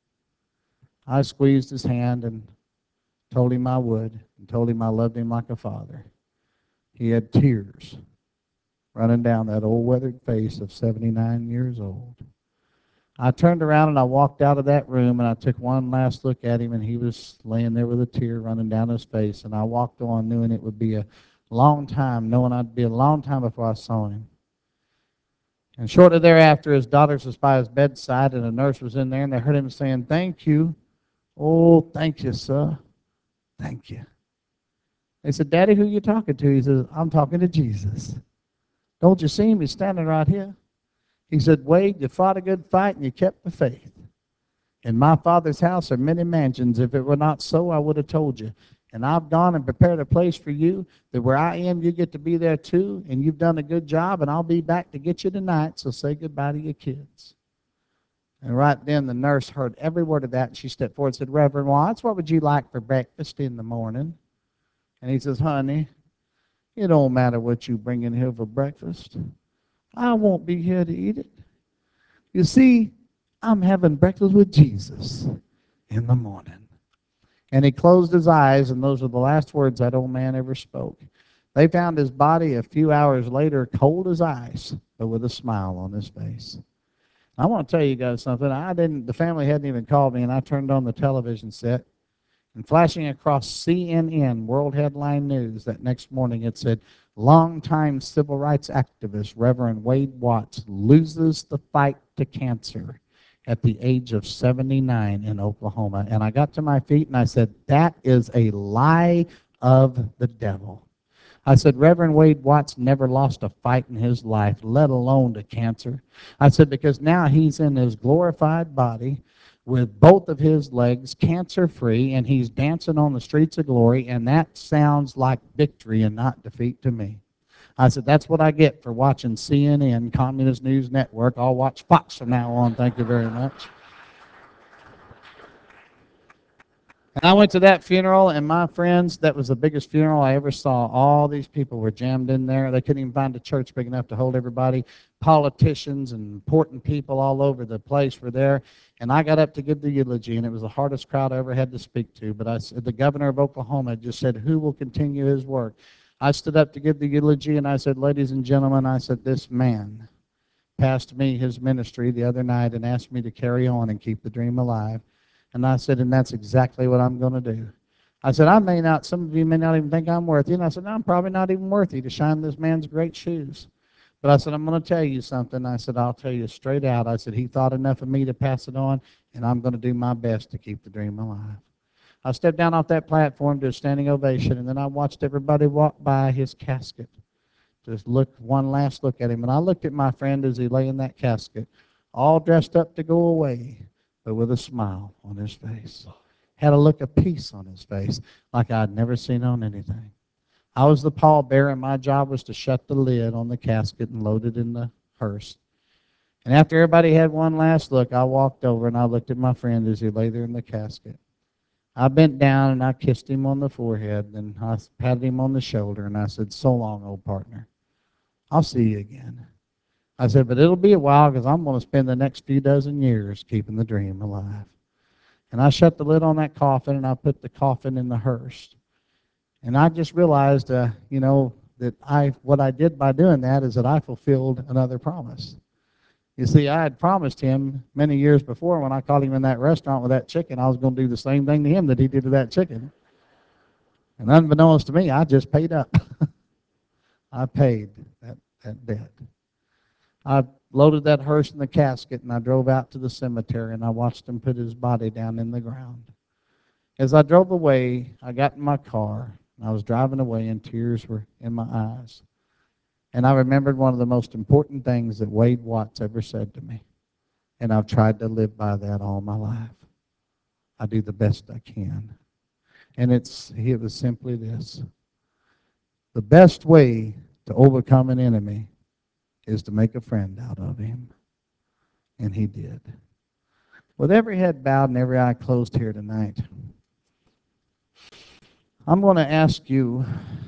I squeezed his hand and told him I would, and told him I loved him like a father. He had tears running down that old weathered face of seventy-nine years old. I turned around and I walked out of that room, and I took one last look at him, and he was laying there with a tear running down his face, and I walked on knowing it would be a long time, knowing I'd be a long time before I saw him. And shortly thereafter, his daughters was by his bedside, and a nurse was in there, and they heard him saying, thank you. Oh, thank you, sir. Thank you. They said, Daddy, who you talking to? He says, I'm talking to Jesus. Don't you see him? He's standing right here. He said, Wade, you fought a good fight, and you kept the faith. In my Father's house are many mansions. If it were not so, I would have told you. And I've gone and prepared a place for you, that where I am, you get to be there too, and you've done a good job, and I'll be back to get you tonight, so say goodbye to your kids. And right then, the nurse heard every word of that, and she stepped forward and said, Reverend Watts, what would you like for breakfast in the morning? And he says, honey, it don't matter what you bring in here for breakfast. I won't be here to eat it. You see, I'm having breakfast with Jesus in the morning. And he closed his eyes, and those were the last words that old man ever spoke. They found his body a few hours later, cold as ice, but with a smile on his face. I want to tell you guys something. I didn't. The family hadn't even called me, and I turned on the television set, and flashing across C N N World Headline News that next morning, it said, longtime civil rights activist Reverend Wade Watts loses the fight to cancer at the age of seventy-nine in Oklahoma. And I got to my feet and I said, that is a lie of the devil. I said, Reverend Wade Watts never lost a fight in his life, let alone to cancer. I said, because now he's in his glorified body with both of his legs cancer-free, and he's dancing on the streets of glory, and that sounds like victory and not defeat to me. I said, that's what I get for watching C N N, Communist News Network. I'll watch Fox from now on. Thank you very much. And I went to that funeral, and my friends, that was the biggest funeral I ever saw. All these people were jammed in there. They couldn't even find a church big enough to hold everybody. Politicians and important people all over the place were there. And I got up to give the eulogy, and it was the hardest crowd I ever had to speak to. But I said, the governor of Oklahoma just said, who will continue his work? I stood up to give the eulogy, and I said, ladies and gentlemen, I said, this man passed me his ministry the other night and asked me to carry on and keep the dream alive. And I said, and that's exactly what I'm going to do. I said, I may not, some of you may not even think I'm worthy. And I said, no, I'm probably not even worthy to shine this man's great shoes. But I said, I'm going to tell you something. I said, I'll tell you straight out. I said, he thought enough of me to pass it on, and I'm going to do my best to keep the dream alive. I stepped down off that platform to a standing ovation, and then I watched everybody walk by his casket. Just look, one last look at him. And I looked at my friend as he lay in that casket, all dressed up to go away, but with a smile on his face. Had a look of peace on his face, like I'd never seen on anything. I was the pallbearer, and my job was to shut the lid on the casket and load it in the hearse. And after everybody had one last look, I walked over and I looked at my friend as he lay there in the casket. I bent down and I kissed him on the forehead, and I patted him on the shoulder, and I said, so long, old partner. I'll see you again. I said, but it'll be a while, because I'm going to spend the next few dozen years keeping the dream alive. And I shut the lid on that coffin, and I put the coffin in the hearse. And I just realized, uh, you know, that I what I did by doing that is that I fulfilled another promise. You see, I had promised him many years before when I caught him in that restaurant with that chicken, I was going to do the same thing to him that he did to that chicken. And unbeknownst to me, I just paid up. I paid that, that debt. I loaded that hearse in the casket, and I drove out to the cemetery, and I watched him put his body down in the ground. As I drove away, I got in my car, and I was driving away, and tears were in my eyes. And I remembered one of the most important things that Wade Watts ever said to me, and I've tried to live by that all my life. I do the best I can. And it's it was simply this. The best way to overcome an enemy is to make a friend out of him. And he did. With every head bowed and every eye closed here tonight, I'm going to ask you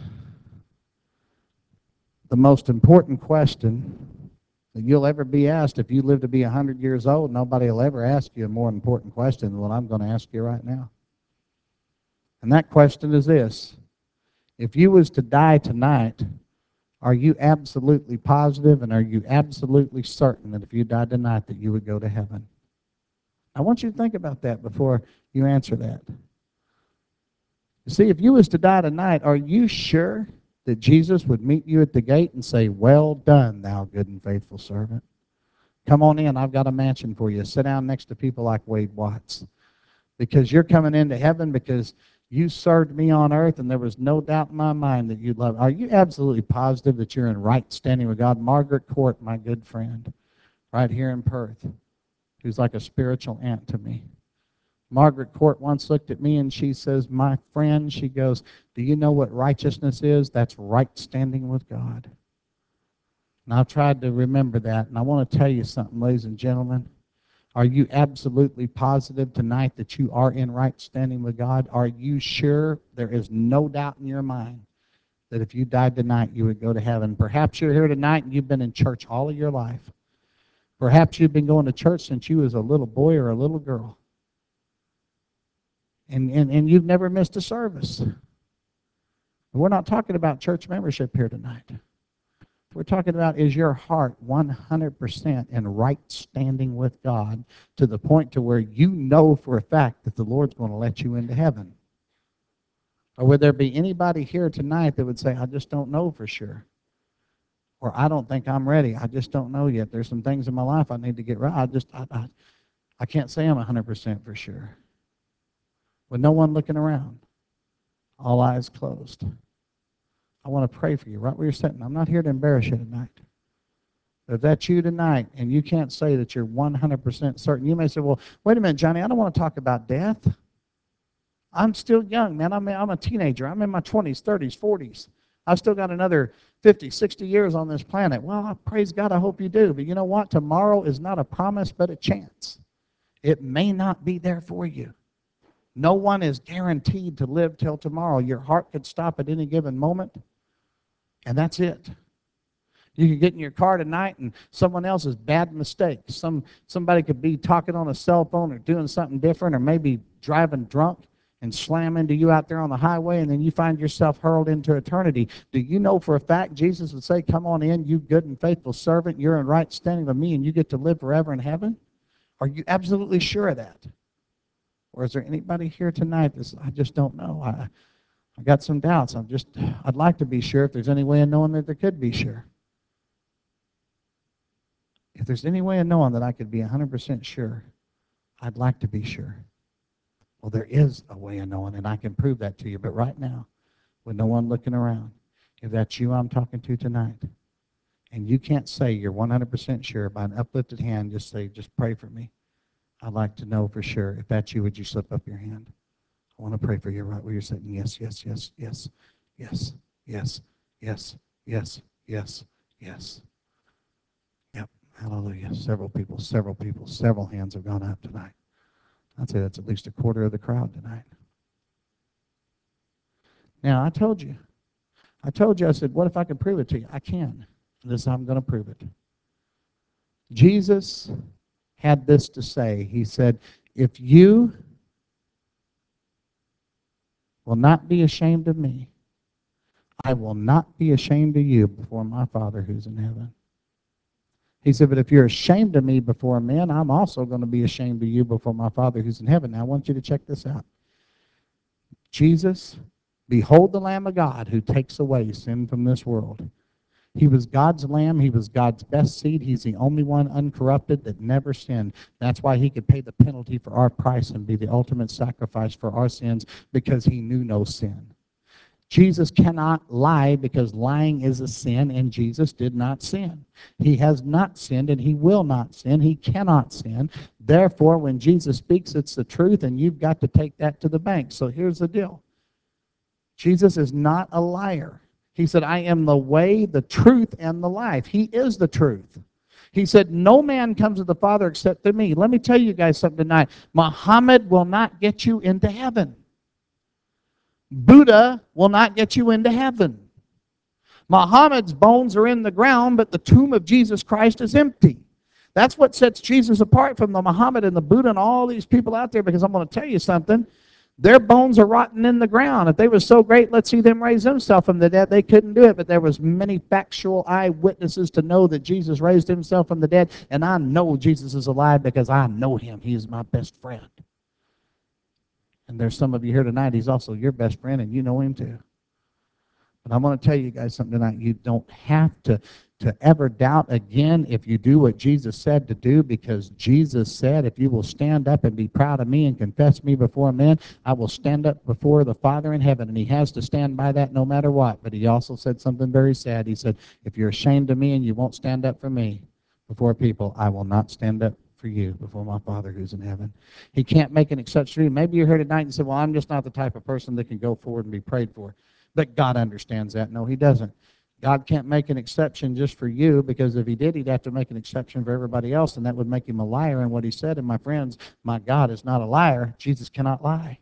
the most important question that you'll ever be asked. If you live to be one hundred years old, nobody will ever ask you a more important question than what I'm going to ask you right now. And that question is this. If you was to die tonight, are you absolutely positive and are you absolutely certain that if you died tonight that you would go to heaven? I want you to think about that before you answer that. You see, if you was to die tonight, are you sure that Jesus would meet you at the gate and say, well done, thou good and faithful servant? Come on in, I've got a mansion for you. Sit down next to people like Wade Watts. Because you're coming into heaven because you served me on earth, and there was no doubt in my mind that you'd love. Are you absolutely positive that you're in right standing with God? Margaret Court, my good friend, right here in Perth, who's like a spiritual aunt to me. Margaret Court once looked at me and she says, my friend, she goes, do you know what righteousness is? That's right standing with God. And I've tried to remember that, and I want to tell you something, ladies and gentlemen. Are you absolutely positive tonight that you are in right standing with God? Are you sure there is no doubt in your mind that if you died tonight, you would go to heaven? Perhaps you're here tonight and you've been in church all of your life. Perhaps you've been going to church since you was a little boy or a little girl. And, and, and you've never missed a service. We're not talking about church membership here tonight. We're talking about, is your heart one hundred percent in right standing with God to the point to where you know for a fact that the Lord's going to let you into heaven? Or would there be anybody here tonight that would say, I just don't know for sure? Or I don't think I'm ready. I just don't know yet. There's some things in my life I need to get right. I just, I, I, I can't say I'm one hundred percent for sure. With no one looking around, all eyes closed. I want to pray for you right where you're sitting. I'm not here to embarrass you tonight. If that's you tonight and you can't say that you're one hundred percent certain, you may say, well, wait a minute, Johnny, I don't want to talk about death. I'm still young, man. I'm a, I'm a teenager. I'm in my twenties, thirties, forties. I've still got another fifty, sixty years on this planet. Well, I praise God, I hope you do. But you know what? Tomorrow is not a promise, but a chance. It may not be there for you. No one is guaranteed to live till tomorrow. Your heart could stop at any given moment, and that's it. You could get in your car tonight and someone else's bad mistake. Some, somebody could be talking on a cell phone or doing something different, or maybe driving drunk and slam into you out there on the highway, and then you find yourself hurled into eternity. Do you know for a fact Jesus would say, come on in, you good and faithful servant. You're in right standing with me, and you get to live forever in heaven? Are you absolutely sure of that? Or is there anybody here tonight that's, I just don't know. I, I got some doubts. I'm just, I'd like to be sure if there's any way of knowing that there could be sure. If there's any way of knowing that I could be one hundred percent sure, I'd like to be sure. Well, there is a way of knowing, and I can prove that to you. But right now, with no one looking around, if that's you I'm talking to tonight, and you can't say you're one hundred percent sure, by an uplifted hand, just say, just pray for me. I'd like to know for sure. If that's you, would you slip up your hand? I want to pray for you right where you're sitting. Yes, yes, yes, yes, yes, yes, yes, yes, yes, yes. Yep, hallelujah. Several people, several people, several hands have gone up tonight. I'd say that's at least a quarter of the crowd tonight. Now, I told you. I told you, I said, what if I can prove it to you? I can. This is how I'm going to prove it. Jesus had this to say. He said, if you will not be ashamed of me, I will not be ashamed of you before my Father who's in heaven. He said, but if you're ashamed of me before men, I'm also going to be ashamed of you before my Father who's in heaven. Now, I want you to check this out. Jesus, behold the Lamb of God who takes away sin from this world. He was God's lamb. He was God's best seed. He's the only one uncorrupted that never sinned. That's why he could pay the penalty for our price and be the ultimate sacrifice for our sins, because he knew no sin. Jesus cannot lie, because lying is a sin, and Jesus did not sin. He has not sinned, and he will not sin. He cannot sin. Therefore, when Jesus speaks, it's the truth, and you've got to take that to the bank. So here's the deal. Jesus is not a liar. He said, I am the way, the truth, and the life. He is the truth. He said, no man comes to the Father except through me. Let me tell you guys something tonight. Muhammad will not get you into heaven. Buddha will not get you into heaven. Muhammad's bones are in the ground, but the tomb of Jesus Christ is empty. That's what sets Jesus apart from the Muhammad and the Buddha and all these people out there, because I'm going to tell you something. Their bones are rotting in the ground. If they were so great, let's see them raise themselves from the dead. They couldn't do it, but there was many factual eyewitnesses to know that Jesus raised himself from the dead, and I know Jesus is alive because I know him. He is my best friend. And there's some of you here tonight, he's also your best friend, and you know him too. But I'm going to tell you guys something tonight. You don't have to, to ever doubt again if you do what Jesus said to do, because Jesus said, if you will stand up and be proud of me and confess me before men, I will stand up before the Father in heaven. And he has to stand by that no matter what. But he also said something very sad. He said, if you're ashamed of me and you won't stand up for me before people, I will not stand up for you before my Father who's in heaven. He can't make an exception for you. Maybe you're here tonight and say, well, I'm just not the type of person that can go forward and be prayed for. But God understands that. No, he doesn't. God can't make an exception just for you, because if he did, he'd have to make an exception for everybody else, and that would make him a liar in what he said. And my friends, my God is not a liar. Jesus cannot lie.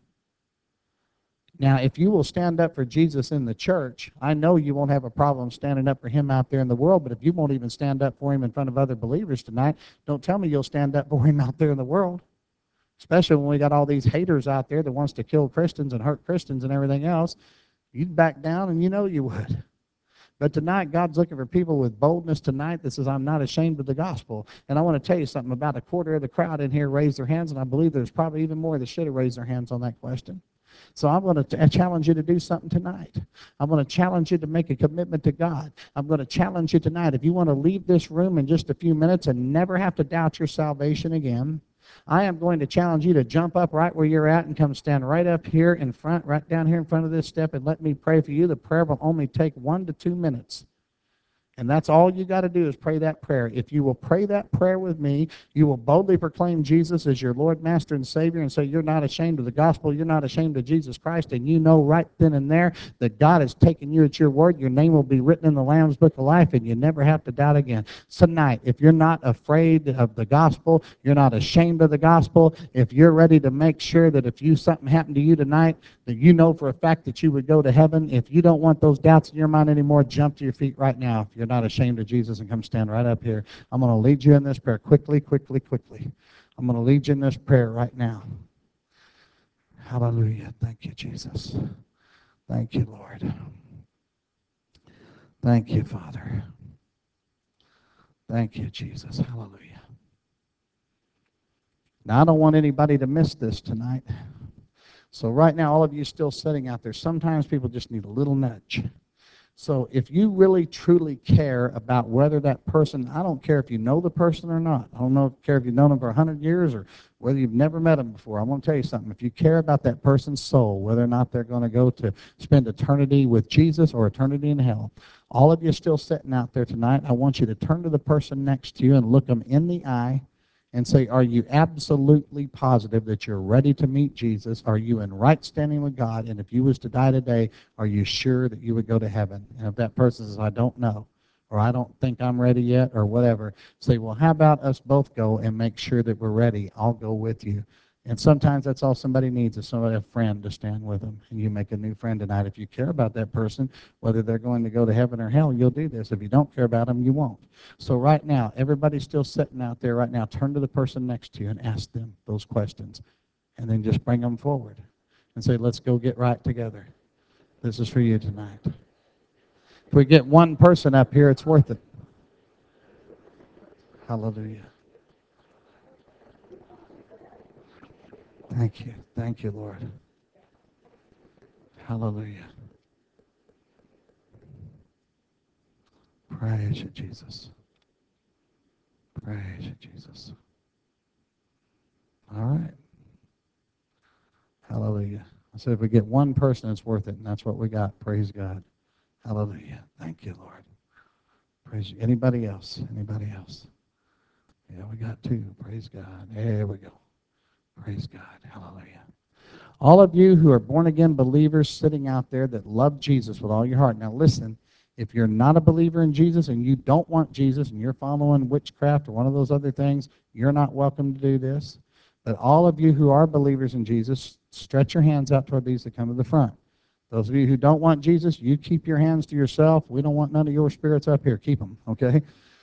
Now, if you will stand up for Jesus in the church, I know you won't have a problem standing up for him out there in the world, but if you won't even stand up for him in front of other believers tonight, don't tell me you'll stand up for him out there in the world, especially when we got all these haters out there that wants to kill Christians and hurt Christians and everything else. You'd back down, and you know you would. But tonight, God's looking for people with boldness tonight that says, I'm not ashamed of the gospel. And I want to tell you something. About a quarter of the crowd in here raised their hands, and I believe there's probably even more that should have raised their hands on that question. So I'm going to challenge you to do something tonight. I'm going to challenge you to make a commitment to God. I'm going to challenge you tonight. If you want to leave this room in just a few minutes and never have to doubt your salvation again, I am going to challenge you to jump up right where you're at and come stand right up here in front, right down here in front of this step, and let me pray for you. The prayer will only take one to two minutes. And that's all you got to do is pray that prayer. If you will pray that prayer with me, you will boldly proclaim Jesus as your Lord, Master, and Savior, and say you're not ashamed of the gospel, you're not ashamed of Jesus Christ, and you know right then and there that God has taken you at your word. Your name will be written in the Lamb's Book of Life, and you never have to doubt again. Tonight, if you're not afraid of the gospel, you're not ashamed of the gospel, if you're ready to make sure that if you something happened to you tonight, that you know for a fact that you would go to heaven, if you don't want those doubts in your mind anymore, jump to your feet right now. If you're not ashamed of Jesus, and come stand right up here. I'm going to lead you in this prayer quickly, quickly, quickly. I'm going to lead you in this prayer right now. Hallelujah. Thank you, Jesus. Thank you, Lord. Thank you, Father. Thank you, Jesus. Hallelujah. Now, I don't want anybody to miss this tonight. So right now, all of you still sitting out there, sometimes people just need a little nudge. So if you really, truly care about whether that person, I don't care if you know the person or not. I don't know, care if you've known them for a hundred years or whether you've never met them before. I want to tell you something. If you care about that person's soul, whether or not they're going to go to spend eternity with Jesus or eternity in hell, all of you still sitting out there tonight, I want you to turn to the person next to you and look them in the eye and say, are you absolutely positive that you're ready to meet Jesus? Are you in right standing with God? And if you was to die today, are you sure that you would go to heaven? And if that person says, I don't know, or I don't think I'm ready yet, or whatever, say, well, how about us both go and make sure that we're ready? I'll go with you. And sometimes that's all somebody needs, is somebody, a friend, to stand with them. And you make a new friend tonight. If you care about that person, whether they're going to go to heaven or hell, you'll do this. If you don't care about them, you won't. So right now, everybody's still sitting out there right now. Turn to the person next to you and ask them those questions. And then just bring them forward and say, let's go get right together. This is for you tonight. If we get one person up here, it's worth it. Hallelujah. Thank you. Thank you, Lord. Hallelujah. Praise you, Jesus. Praise you, Jesus. All right. Hallelujah. I said if we get one person, it's worth it, and that's what we got. Praise God. Hallelujah. Thank you, Lord. Praise you. Anybody else? Anybody else? Yeah, we got two. Praise God. There we go. Praise God. Hallelujah. All of you who are born-again believers sitting out there that love Jesus with all your heart. Now listen, if you're not a believer in Jesus and you don't want Jesus and you're following witchcraft or one of those other things, you're not welcome to do this. But all of you who are believers in Jesus, stretch your hands out toward these that come to the front. Those of you who don't want Jesus, you keep your hands to yourself. We don't want none of your spirits up here. Keep them, okay?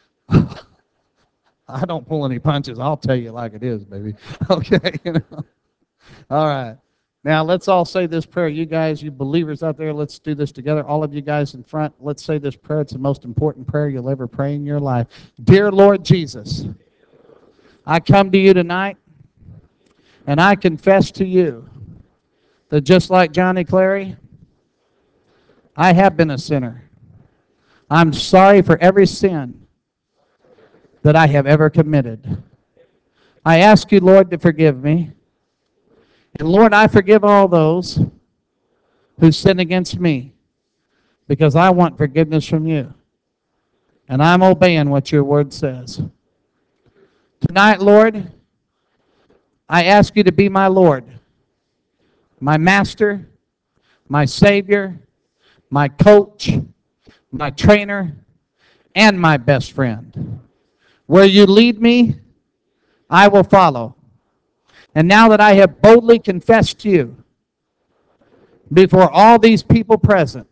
I don't pull any punches. I'll tell you like it is, baby. Okay? You know? All right. Now, let's all say this prayer. You guys, you believers out there, let's do this together. All of you guys in front, let's say this prayer. It's the most important prayer you'll ever pray in your life. Dear Lord Jesus, I come to you tonight, and I confess to you that just like Johnny Clary, I have been a sinner. I'm sorry for every sin that I have ever committed. I ask you, Lord, to forgive me. And Lord, I forgive all those who sin against me because I want forgiveness from you. And I'm obeying what your word says. Tonight, Lord, I ask you to be my Lord, my master, my Savior, my coach, my trainer, and my best friend. Where you lead me, I will follow. And now that I have boldly confessed to you before all these people present,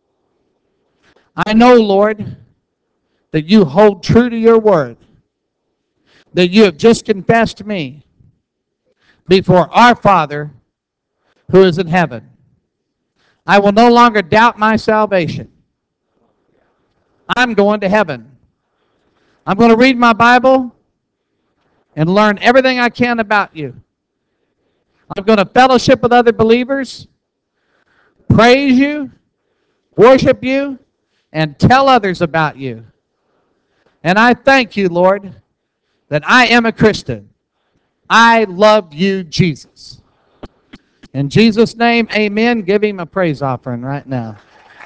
I know, Lord, that you hold true to your word, that you have just confessed me before our Father who is in heaven. I will no longer doubt my salvation. I'm going to heaven. I'm going to read my Bible and learn everything I can about you. I'm going to fellowship with other believers, praise you, worship you, and tell others about you. And I thank you, Lord, that I am a Christian. I love you, Jesus. In Jesus' name, amen. Give him a praise offering right now.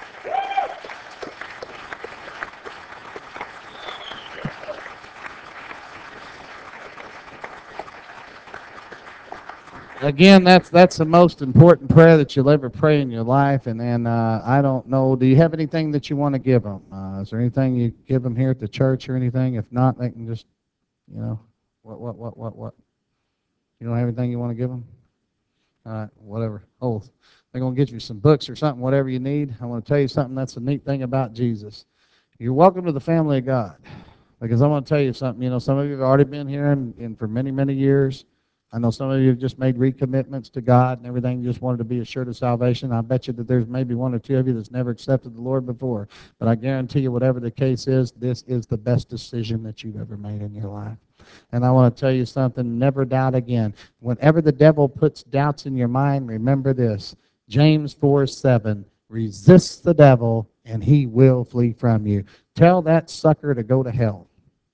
Again, that's that's the most important prayer that you'll ever pray in your life. And then uh, I don't know, do you have anything that you want to give them? Uh, is there anything you give them here at the church or anything? If not, they can just, you know, what, what, what, what, what? You don't have anything you want to give them? All right, whatever. Oh, they're going to get you some books or something, whatever you need. I want to tell you something. That's the neat thing about Jesus. You're welcome to the family of God. Because I want to tell you something. You know, some of you have already been here and, and for many, many years. I know some of you have just made recommitments to God and everything. You just wanted to be assured of salvation. I bet you that there's maybe one or two of you that's never accepted the Lord before. But I guarantee you, whatever the case is, this is the best decision that you've ever made in your life. And I want to tell you something, never doubt again. Whenever the devil puts doubts in your mind, remember this. James four seven, resist the devil and he will flee from you. Tell that sucker to go to hell.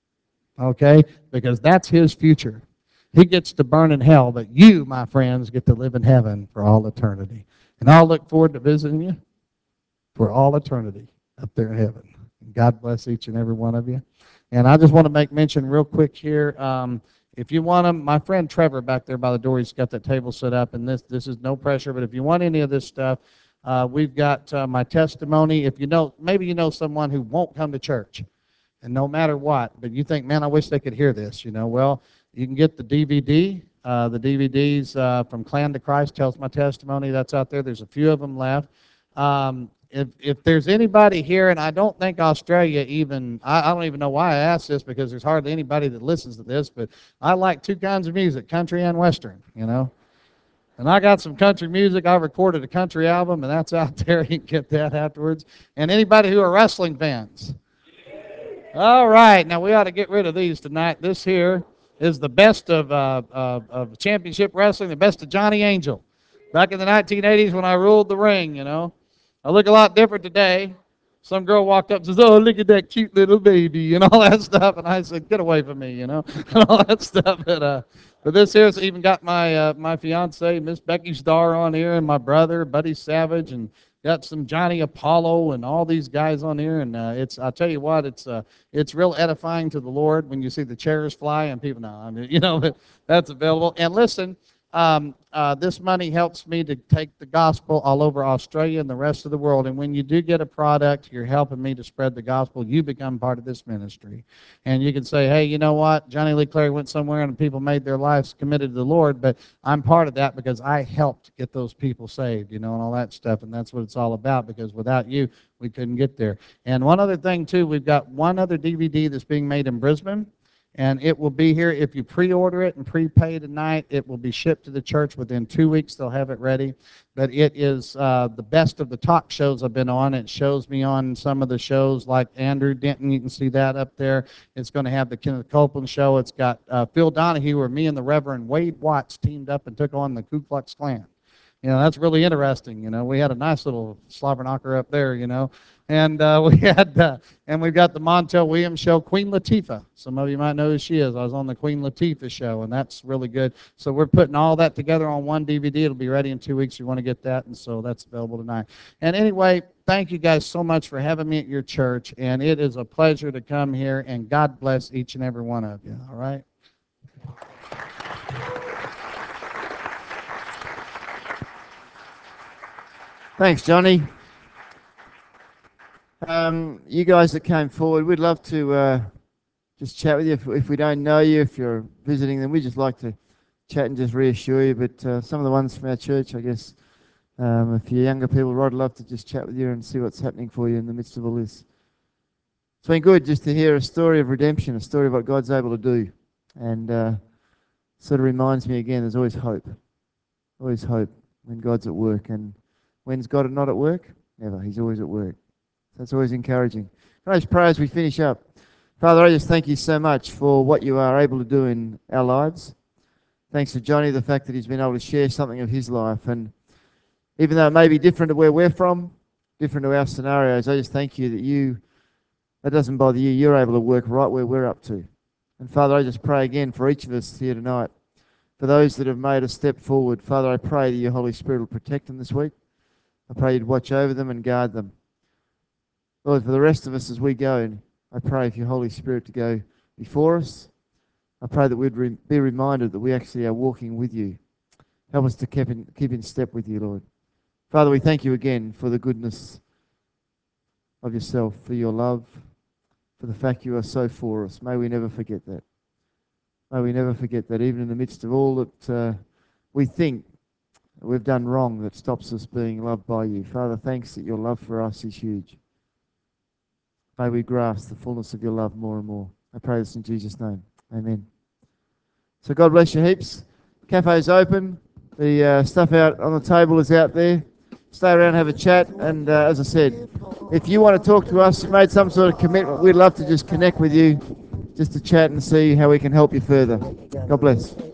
Okay? Because that's his future. He gets to burn in hell, but you, my friends, get to live in heaven for all eternity. And I'll look forward to visiting you for all eternity up there in heaven. God bless each and every one of you. And I just want to make mention real quick here. Um, if you want them, my friend Trevor back there by the door, he's got that table set up, and this this is no pressure, but if you want any of this stuff, uh, we've got uh, my testimony. If you know, maybe you know someone who won't come to church, and no matter what, but you think, man, I wish they could hear this, you know, well, you can get the D V D. Uh, the D V Ds uh, from Clan to Christ tells my testimony. That's out there. There's a few of them left. Um, if if there's anybody here, and I don't think Australia even, I, I don't even know why I asked this because there's hardly anybody that listens to this, but I like two kinds of music, country and western, you know. And I got some country music. I recorded a country album, and that's out there. You can get that afterwards. And anybody who are wrestling fans. All right, now we ought to get rid of these tonight. This here is the best of, uh, uh, of championship wrestling, the best of Johnny Angel. Back in the nineteen eighties when I ruled the ring, you know. I look a lot different today. some girl walked up and says, "Oh, look at that cute little baby," and all that stuff. And I said, "Get away from me," you know, and all that stuff. But uh, but this here's even got my uh, my fiance, Miss Becky Starr, on here, and my brother, Buddy Savage, and got some Johnny Apollo and all these guys on here. And uh, it's I'll tell you what, it's uh, it's real edifying to the Lord when you see the chairs fly and people know, I mean, you know, that's available. And listen. Um, uh, this money helps me to take the gospel all over Australia and the rest of the world. And when you do get a product, you're helping me to spread the gospel. You become part of this ministry. And you can say, hey, you know what? Johnny Lee Clary went somewhere and people made their lives committed to the Lord, but I'm part of that because I helped get those people saved, you know, and all that stuff. And that's what it's all about, because without you, we couldn't get there. And one other thing, too, we've got one other D V D that's being made in Brisbane. And it will be here. If you pre-order it and prepay tonight, it will be shipped to the church within two weeks. They'll have it ready. But it is uh, the best of the talk shows I've been on. It shows me on some of the shows like Andrew Denton. You can see that up there. It's going to have the Kenneth Copeland show. It's got uh, Phil Donahue, where me and the Reverend Wade Watts teamed up and took on the Ku Klux Klan. You know, that's really interesting. You know, we had a nice little slobber knocker up there, you know. And uh, we had, uh, and we've got the Montel Williams show, Queen Latifah. Some of you might know who she is. I was on the Queen Latifah show, and that's really good. So we're putting all that together on one D V D. It'll be ready in two weeks. You want to get that, and so that's available tonight. And anyway, thank you guys so much for having me at your church, and it is a pleasure to come here, and God bless each and every one of you, all right? Thanks, Johnny. Um, you guys that came forward, we'd love to uh, just chat with you. If, if we don't know you, if you're visiting, then we just like to chat and just reassure you. But uh, some of the ones from our church, I guess, um, if you're younger people, Rod, I'd love to just chat with you and see what's happening for you in the midst of all this. It's been good just to hear a story of redemption, a story of what God's able to do. And uh, sort of reminds me again, there's always hope. Always hope when God's at work. And when's God not at work? Never. He's always at work. That's always encouraging. Can I just pray as we finish up? Father, I just thank you so much for what you are able to do in our lives. Thanks to Johnny, the fact that he's been able to share something of his life. And even though it may be different to where we're from, different to our scenarios, I just thank you that you, that doesn't bother you. You're able to work right where we're up to. And Father, I just pray again for each of us here tonight, for those that have made a step forward. Father, I pray that your Holy Spirit will protect them this week. I pray you'd watch over them and guard them. Lord, for the rest of us as we go, I pray for your Holy Spirit to go before us. I pray that we'd re- be reminded that we actually are walking with you. Help us to keep in, keep in step with you, Lord. Father, we thank you again for the goodness of yourself, for your love, for the fact you are so for us. May we never forget that. May we never forget that, even in the midst of all that uh, we think we've done wrong that stops us being loved by you. Father, thanks that your love for us is huge. May we grasp the fullness of your love more and more. I pray this in Jesus' name. Amen. So God bless you heaps. Cafe's open. The uh, stuff out on the table is out there. Stay around, have a chat. And uh, as I said, if you want to talk to us, you made some sort of commitment, we'd love to just connect with you, just to chat and see how we can help you further. God bless.